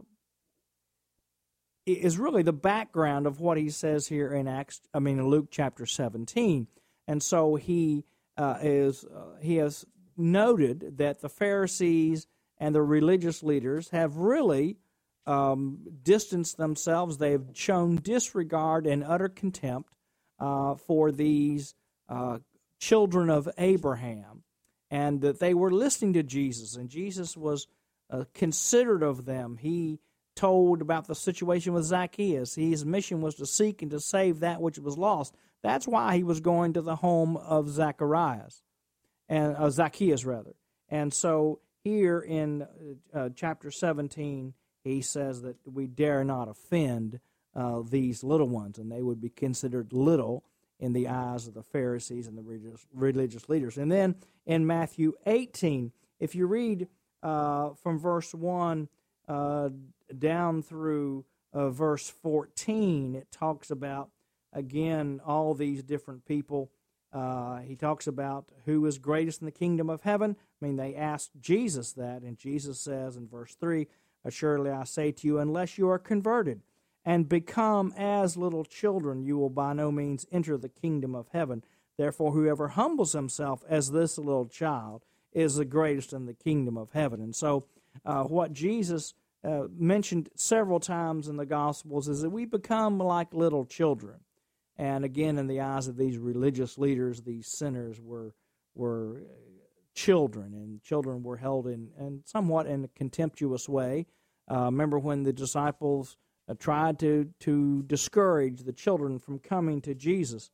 is really the background of what he says here in Acts. I mean, in Luke chapter seventeen. And so he uh, is uh, he has noted that the Pharisees and the religious leaders have really um, distanced themselves. They have shown disregard and utter contempt uh, for these uh, children of Abraham, and that they were listening to Jesus, and Jesus was uh, considerate of them. He told about the situation with Zacchaeus. His mission was to seek and to save that which was lost. That's why he was going to the home of Zacharias, and uh, Zacchaeus rather. And so here in uh, chapter seventeen, he says that we dare not offend uh, these little ones, and they would be considered little in the eyes of the Pharisees and the religious, religious leaders. And then in Matthew eighteen, if you read uh, from verse one uh, down through uh, verse fourteen, it talks about, again, all these different people. Uh, he talks about who is greatest in the kingdom of heaven. I mean, they asked Jesus that, and Jesus says in verse three, assuredly I say to you, unless you are converted and become as little children, you will by no means enter the kingdom of heaven. Therefore, whoever humbles himself as this little child is the greatest in the kingdom of heaven. And so uh, what Jesus uh, mentioned several times in the Gospels is that we become like little children. And again, in the eyes of these religious leaders, these sinners were were children, and children were held in, in somewhat in a contemptuous way. Uh, remember when the disciples uh, tried to, to discourage the children from coming to Jesus,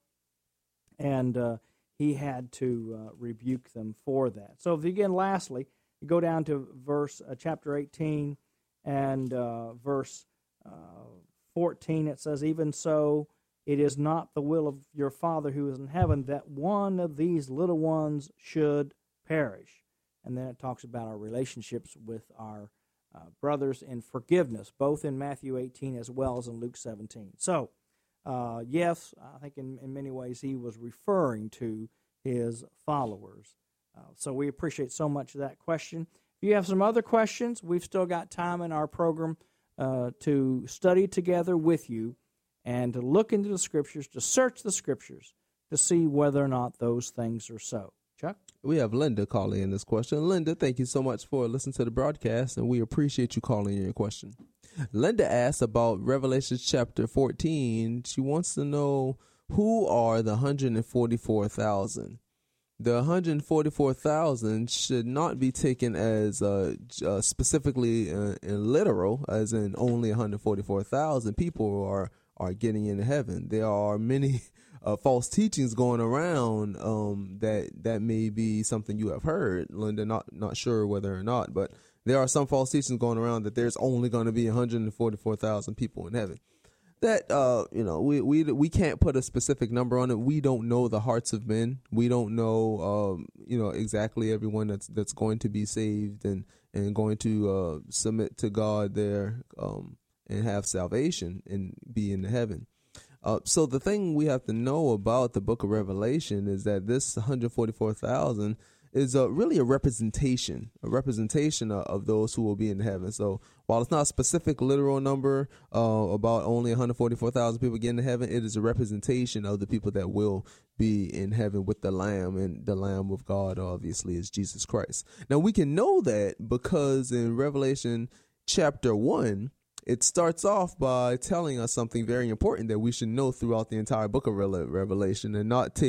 and uh, he had to uh, rebuke them for that. So if you, again, lastly, you go down to verse uh, chapter eighteen and uh, verse uh, fourteen, it says, even so, it is not the will of your Father who is in heaven that one of these little ones should perish. And then it talks about our relationships with our uh, brothers in forgiveness, both in Matthew eighteen as well as in Luke seventeen. So, uh, yes, I think in, in many ways he was referring to his followers. Uh, so we appreciate so much of that question. If you have some other questions, we've still got time in our program uh, to study together with you and to look into the Scriptures, to search the Scriptures, to see whether or not those things are so. Chuck? We have Linda calling in this question. Linda, thank you so much for listening to the broadcast, and we appreciate you calling in your question. Linda asked about Revelation chapter fourteen. She wants to know, who are the one hundred forty-four thousand? The one hundred forty-four thousand should not be taken as uh, uh, specifically uh, in literal, as in only one hundred forty-four thousand people are are getting into heaven. There are many uh, false teachings going around um, that that may be something you have heard, Linda. Not not sure whether or not, but there are some false teachings going around that there's only going to be one hundred forty-four thousand people in heaven. That uh, you know, we we we can't put a specific number on it. We don't know the hearts of men. We don't know, um, you know, exactly everyone that's that's going to be saved and and going to uh, submit to God there. Um, and have salvation and be in heaven. Uh, so the thing we have to know about the book of Revelation is that this one hundred forty-four thousand is uh, really a representation, a representation of, of those who will be in heaven. So while it's not a specific literal number uh, about only one hundred forty-four thousand people getting to heaven, it is a representation of the people that will be in heaven with the Lamb, and the Lamb of God obviously is Jesus Christ. Now we can know that because in Revelation chapter one, it starts off by telling us something very important that we should know throughout the entire book of Revelation, and not take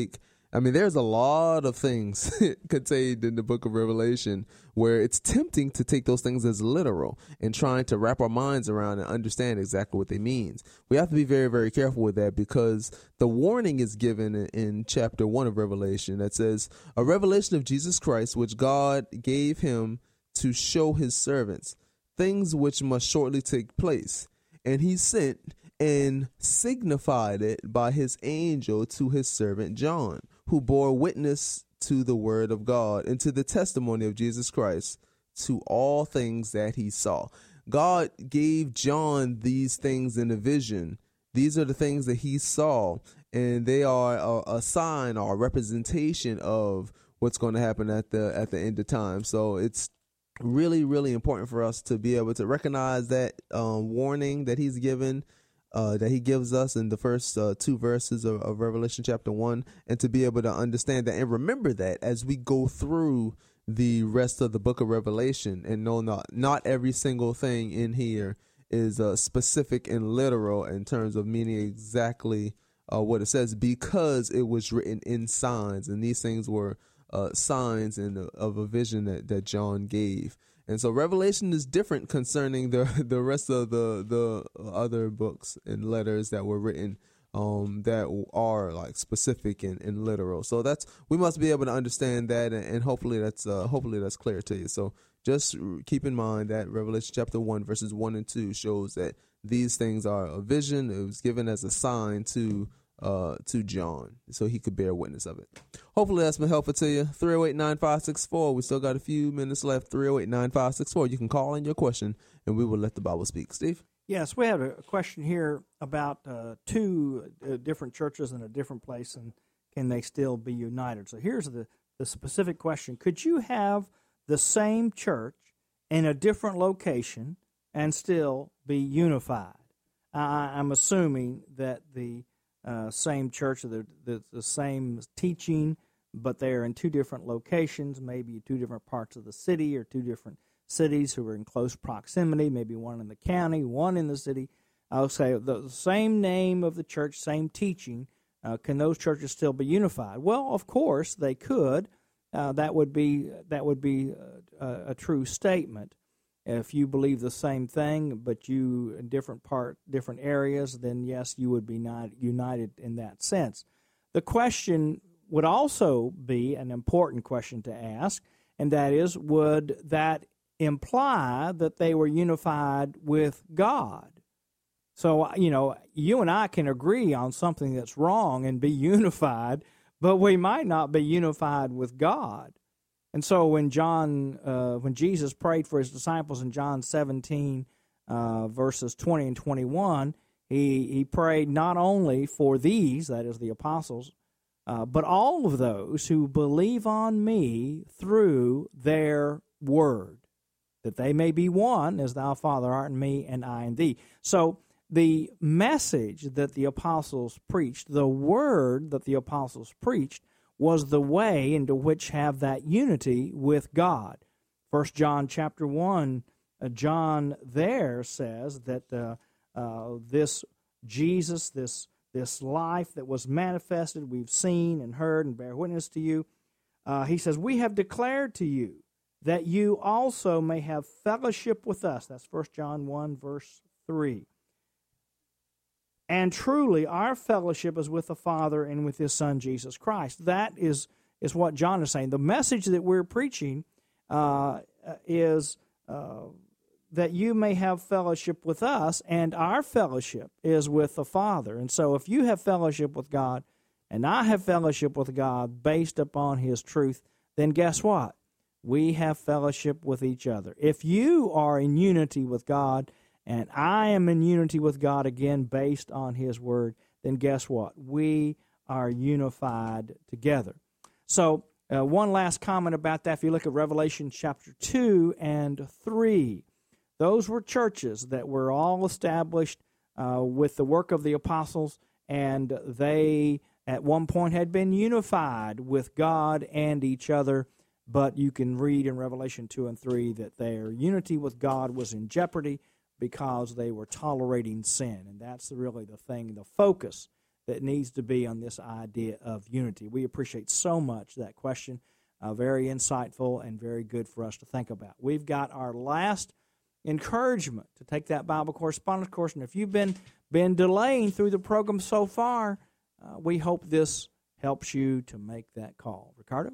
I mean, there's a lot of things contained in the book of Revelation where it's tempting to take those things as literal and trying to wrap our minds around and understand exactly what they mean. We have to be very, very careful with that, because the warning is given in, in chapter one of Revelation that says, a revelation of Jesus Christ, which God gave him to show his servants things which must shortly take place. And he sent and signified it by his angel to his servant John, who bore witness to the word of God and to the testimony of Jesus Christ, to all things that he saw. God gave John these things in a vision. These are the things that he saw, and they are a, a sign or a representation of what's going to happen at the at the end of time. So it's really, really important for us to be able to recognize that um, warning that he's given, uh, that he gives us in the first uh, two verses of, of Revelation chapter one, and to be able to understand that and remember that as we go through the rest of the book of Revelation, and know not not every single thing in here is uh, specific and literal in terms of meaning exactly uh, what it says, because it was written in signs, and these things were Uh, signs in the, of a vision that, that John gave. And so Revelation is different concerning the the rest of the the other books and letters that were written um, that are like specific and, and literal. So that's, we must be able to understand that, and, and hopefully that's uh, hopefully that's clear to you. So just keep in mind that Revelation chapter one verses one and two shows that these things are a vision. It was given as a sign to Uh, to John, so he could bear witness of it. Hopefully that's been helpful to you. three oh eight, nine five six four. We still got a few minutes left. three oh eight, nine five six four. You can call in your question, and we will let the Bible speak. Steve? Yes, we have a question here about uh, two uh, different churches in a different place, and can they still be united? So here's the, the specific question. Could you have the same church in a different location and still be unified? Uh, I'm assuming that the Uh, same church, the, the the same teaching, but they're in two different locations, maybe two different parts of the city, or two different cities who are in close proximity, maybe one in the county, one in the city. I'll say the same name of the church, same teaching. Uh, can those churches still be unified? Well, of course they could. Uh, that would be that would be a, a true statement. If you believe the same thing, but you in different part, different areas, then yes, you would be not united in that sense. The question would also be an important question to ask, and that is, would that imply that they were unified with God? So, you know, you and I can agree on something that's wrong and be unified, but we might not be unified with God. And so when John, uh, when Jesus prayed for his disciples in John seventeen, uh, verses twenty and twenty-one, he, he prayed not only for these, that is the apostles, uh, but all of those who believe on me through their word, that they may be one, as thou, Father, art in me, and I in thee. So the message that the apostles preached, the word that the apostles preached, was the way into which have that unity with God. First John chapter one, uh, John there says that uh, uh, this Jesus, this this life that was manifested, we've seen and heard and bear witness to you. Uh, he says, we have declared to you that you also may have fellowship with us. That's First John one, verse three. And truly, our fellowship is with the Father and with His Son, Jesus Christ. That is, is what John is saying. The message that we're preaching uh, is uh, that you may have fellowship with us, and our fellowship is with the Father. And so if you have fellowship with God, and I have fellowship with God based upon His truth, then guess what? We have fellowship with each other. If you are in unity with God, and I am in unity with God, again, based on His Word, then guess what? We are unified together. So, uh, one last comment about that. If you look at Revelation chapter two and three, those were churches that were all established uh, with the work of the apostles, and they, at one point, had been unified with God and each other. But you can read in Revelation two and three that their unity with God was in jeopardy because they were tolerating sin. And that's really the thing, the focus that needs to be on this idea of unity? We appreciate so much that question. Uh, very insightful and very good for us to think about. We've got our last encouragement to take that Bible correspondence course, and if you've been been delaying through the program so far, uh, we hope this helps you to make that call. Ricardo?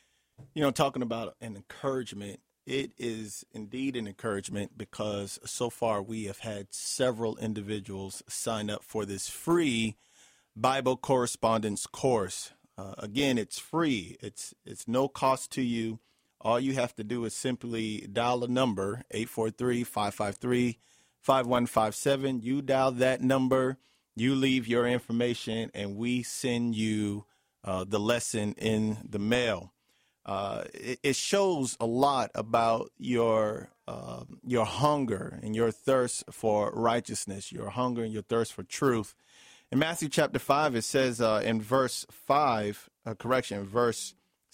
You know, talking about an encouragement, it is indeed an encouragement because so far we have had several individuals sign up for this free Bible correspondence course. Uh, again, it's free. It's it's no cost to you. All you have to do is simply dial a number, eight four three, five five three, five one five seven. You dial that number, you leave your information, and we send you uh, the lesson in the mail. Uh, it, it shows a lot about your uh, your hunger and your thirst for righteousness, your hunger and your thirst for truth. In Matthew chapter five, it says uh, in verse five, uh, correction, verse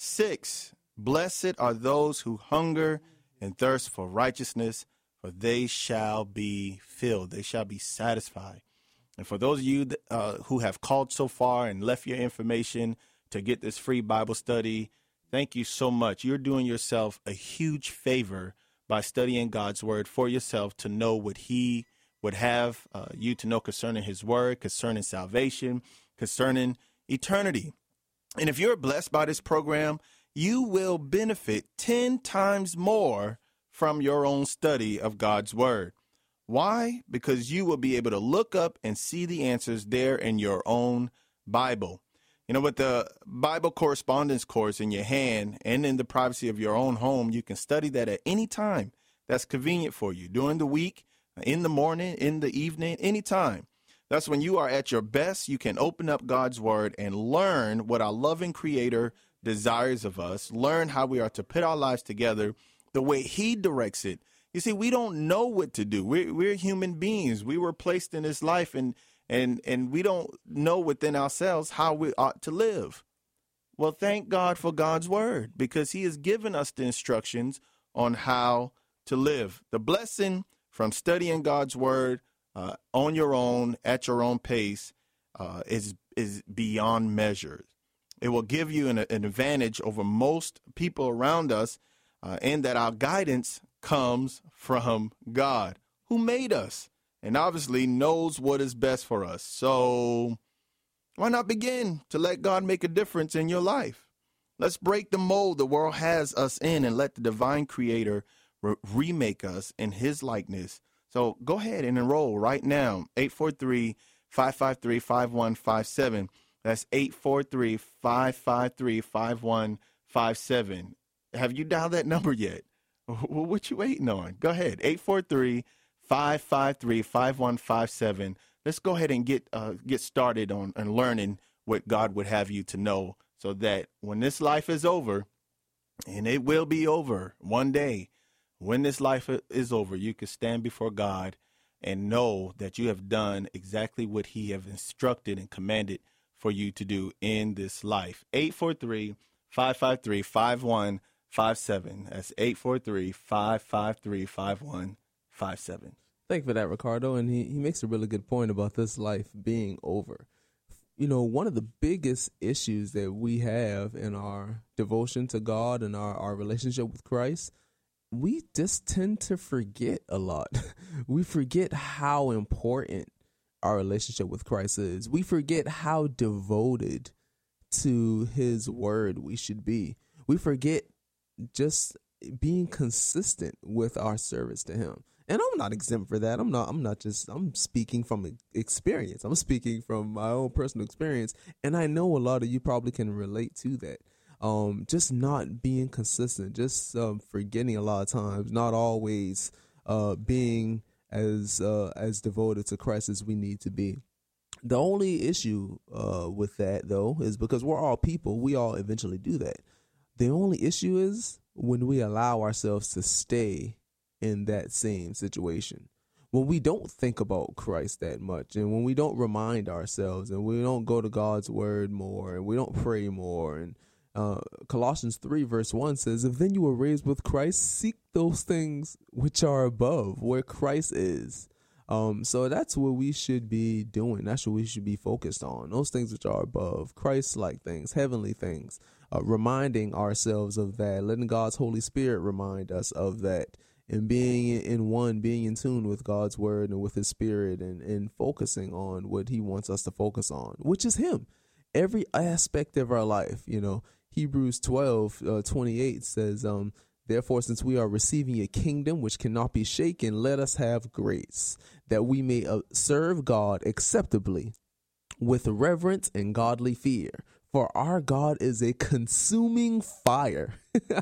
six, blessed are those who hunger and thirst for righteousness, for they shall be filled. They shall be satisfied. And for those of you that, uh, who have called so far and left your information to get this free Bible study, thank you so much. You're doing yourself a huge favor by studying God's word for yourself to know what he would have uh, you to know concerning his word, concerning salvation, concerning eternity. And if you're blessed by this program, you will benefit ten times more from your own study of God's word. Why? Because you will be able to look up and see the answers there in your own Bible. You know, with the Bible correspondence course in your hand and in the privacy of your own home, you can study that at any time that's convenient for you during the week, in the morning, in the evening, anytime. That's when you are at your best. You can open up God's word and learn what our loving Creator desires of us, learn how we are to put our lives together the way he directs it. You see, we don't know what to do. We're, we're human beings. We were placed in this life, and and and we don't know within ourselves how we ought to live. Well, thank God for God's word, because he has given us the instructions on how to live. The blessing from studying God's word uh, on your own, at your own pace, uh, is is beyond measure. It will give you an, an advantage over most people around us, uh, in that our guidance comes from God, who made us and obviously knows what is best for us. So why not begin to let God make a difference in your life? Let's break the mold the world has us in and let the divine Creator re- remake us in his likeness. So go ahead and enroll right now, eight four three, five five three, five one five seven. That's eight four three, five five three, five one five seven. Have you dialed that number yet? Well, what you waiting on? Go ahead, eight four three, five five three, five one five seven. Let's go ahead and get uh, get started on, on learning what God would have you to know, so that when this life is over, and it will be over one day, when this life is over, you can stand before God and know that you have done exactly what he have instructed and commanded for you to do in this life. eight four three, five five three, five one five seven. That's eight four three, five five three, five one five seven. Thank you for that, Ricardo. And he, he makes a really good point about this life being over. You know, one of the biggest issues that we have in our devotion to God and our, our relationship with Christ, we just tend to forget a lot. We forget how important our relationship with Christ is. We forget how devoted to his word we should be. We forget just being consistent with our service to him. And I'm not exempt for that. I'm not, I'm not just, I'm speaking from experience. I'm speaking from my own personal experience. And I know a lot of you probably can relate to that. Um, just not being consistent, just um, forgetting a lot of times, not always uh, being as uh, as devoted to Christ as we need to be. The only issue uh, with that, though, is because we're all people, we all eventually do that. The only issue is when we allow ourselves to stay in that same situation, when we don't think about Christ that much, and when we don't remind ourselves, and we don't go to God's word more, and we don't pray more. And uh, Colossians three verse one says, if then you were raised with Christ, seek those things which are above, where Christ is, Um, so that's what we should be doing. That's what we should be focused on. Those things which are above, Christ-like things, heavenly things, uh, reminding ourselves of that, letting God's Holy Spirit remind us of that, and being in one, being in tune with God's word and with his spirit, and, and focusing on what he wants us to focus on, which is him. Every aspect of our life, you know, Hebrews twelve, uh, twenty-eight says, um, therefore, since we are receiving a kingdom which cannot be shaken, let us have grace, that we may uh, serve God acceptably with reverence and godly fear. For our God is a consuming fire.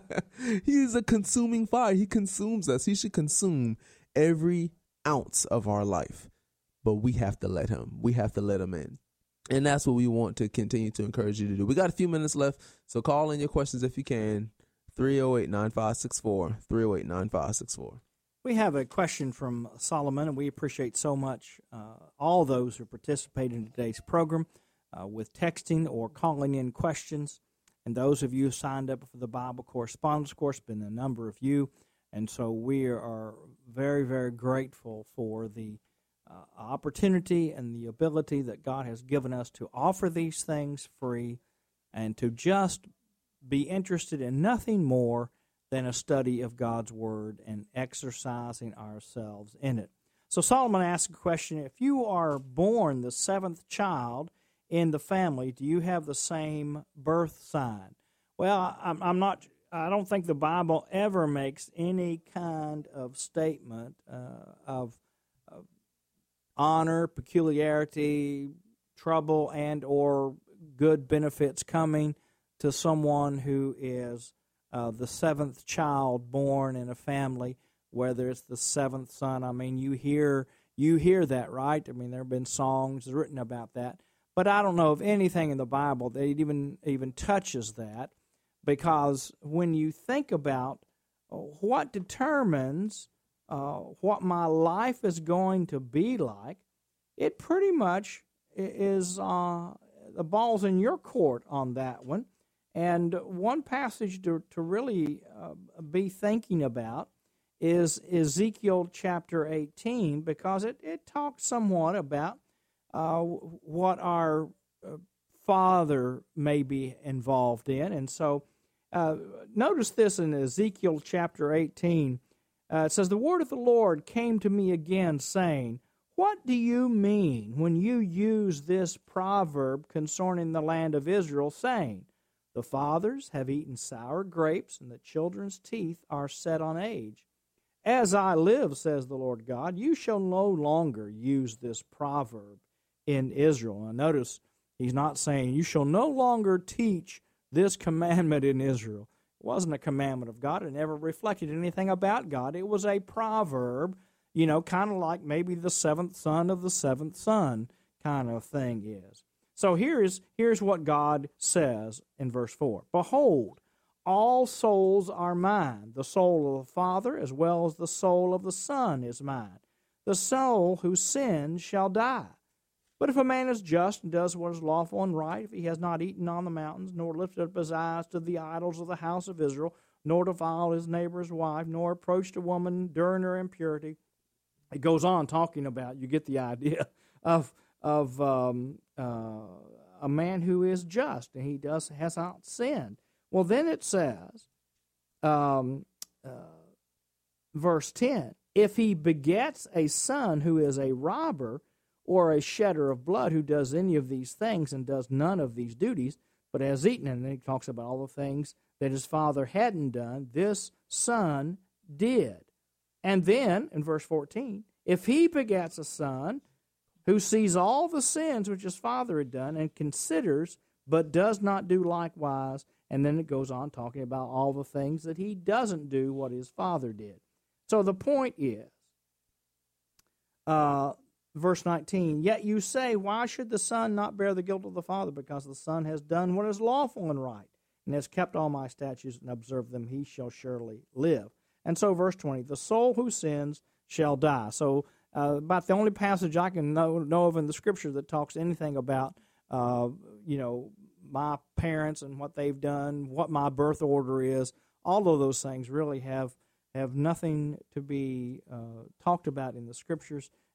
He is a consuming fire. He consumes us. He should consume every ounce of our life. But we have to let him. We have to let him in. And that's what we want to continue to encourage you to do. We got a few minutes left, so call in your questions if you can. three oh eight, nine five six four, three oh eight, nine five six four. We have a question from Solomon, and we appreciate so much uh, all those who participate in today's program uh, with texting or calling in questions. And those of you who signed up for the Bible correspondence course, been a number of you. And so we are very, very grateful for the uh, opportunity and the ability that God has given us to offer these things free and to just be interested in nothing more than a study of God's Word and exercising ourselves in it. So Solomon asks a question: if you are born the seventh child in the family, do you have the same birth sign? Well, I'm, I'm not. I don't think the Bible ever makes any kind of statement uh, of, of honor, peculiarity, trouble, and or good benefits coming to someone who is uh, the seventh child born in a family, whether it's the seventh son. I mean, you hear you hear that, right? I mean, there have been songs written about that. But I don't know of anything in the Bible that even even touches that, because when you think about what determines uh, what my life is going to be like, it pretty much is uh, the ball's in your court on that one. And one passage to, to really uh, be thinking about is Ezekiel chapter eighteen, because it, it talks somewhat about uh, what our uh, father may be involved in. And so uh, notice this in Ezekiel chapter eighteen. Uh, it says, "The word of the Lord came to me again, saying, what do you mean when you use this proverb concerning the land of Israel, saying, the fathers have eaten sour grapes, and the children's teeth are set on age? As I live, says the Lord God, you shall no longer use this proverb in Israel." Now notice, he's not saying you shall no longer teach this commandment in Israel. It wasn't a commandment of God. It never reflected anything about God. It was a proverb, you know, kind of like maybe the seventh son of the seventh son kind of thing is. So here's, here's what God says in verse four. "Behold, all souls are mine. The soul of the Father as well as the soul of the Son is mine. The soul who sins shall die. But if a man is just and does what is lawful and right, if he has not eaten on the mountains, nor lifted up his eyes to the idols of the house of Israel, nor defiled his neighbor's wife, nor approached a woman during her impurity," it goes on talking about, you get the idea, of of um, uh, a man who is just, and he does has not sinned. Well, then it says, um, uh, verse ten, "If he begets a son who is a robber or a shedder of blood, who does any of these things and does none of these duties, but has eaten," and then he talks about all the things that his father hadn't done, "this son did." And then, in verse fourteen, "If he begets a son who sees all the sins which his father had done and considers, but does not do likewise," and then it goes on talking about all the things that he doesn't do what his father did. So the point is, uh, verse nineteen, "Yet you say, why should the son not bear the guilt of the father? Because the son has done what is lawful and right, and has kept all my statutes and observed them, he shall surely live." And so verse twenty, "The soul who sins shall die." So uh, about the only passage I can know, know of in the Scripture that talks anything about, uh, you know, my parents and what they've done, what my birth order is, all of those things really have have nothing to be uh, talked about in the Scriptures.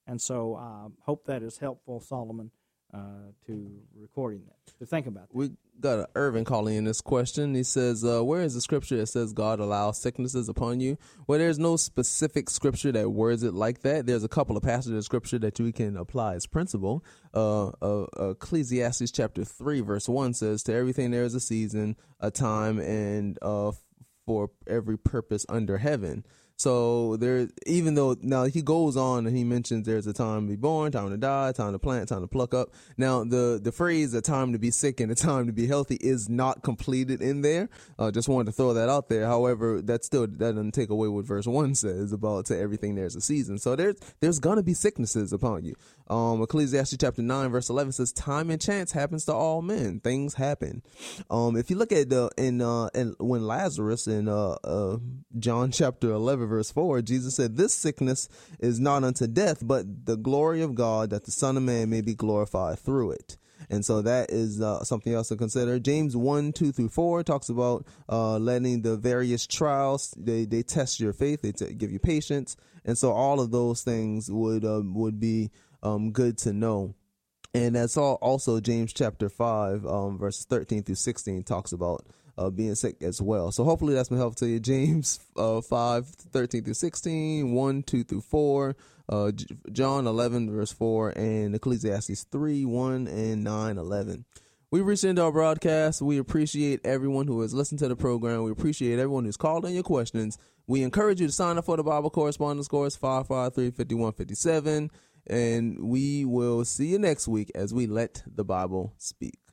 And so I uh, hope that is helpful, Solomon, uh, to recording that, to think about that. We got a Irvin calling in this question. He says, uh, where is the scripture that says God allows sicknesses upon you? Well, there's no specific scripture that words it like that. There's a couple of passages of scripture that we can apply as principle. Uh, uh, Ecclesiastes chapter three, verse one says, to everything there is a season, a time, and uh, for every purpose under heaven. So there, even though now he goes on and he mentions there's a time to be born, time to die, time to plant, time to pluck up. Now the the phrase "a time to be sick and a time to be healthy" is not completed in there. Uh, just wanted to throw that out there. However, that still that doesn't take away what verse one says about to everything there's a season. So there's there's gonna be sicknesses upon you. Um, Ecclesiastes chapter nine verse eleven says, "Time and chance happens to all men. Things happen." Um, if you look at the in uh in when Lazarus in uh uh John chapter eleven. Verse four, Jesus said, "This sickness is not unto death, but the glory of God, that the Son of Man may be glorified through it." And so that is uh, something else to consider. James one, two through four talks about uh, letting the various trials, they, they test your faith, they t- give you patience. And so all of those things would uh, would be um, good to know. And that's all. Also, James chapter five, um, verses thirteen through sixteen talks about Uh, being sick as well. So hopefully that's been helpful to you. James uh, five, thirteen through sixteen, one, two through four, uh, J- John eleven, verse four, and Ecclesiastes three, one, and nine, eleven. We reached into our broadcast. We appreciate everyone who has listened to the program. We appreciate everyone who's called in your questions. We encourage you to sign up for the Bible Correspondence Course, five five three, five one five seven, and we will see you next week as we let the Bible speak.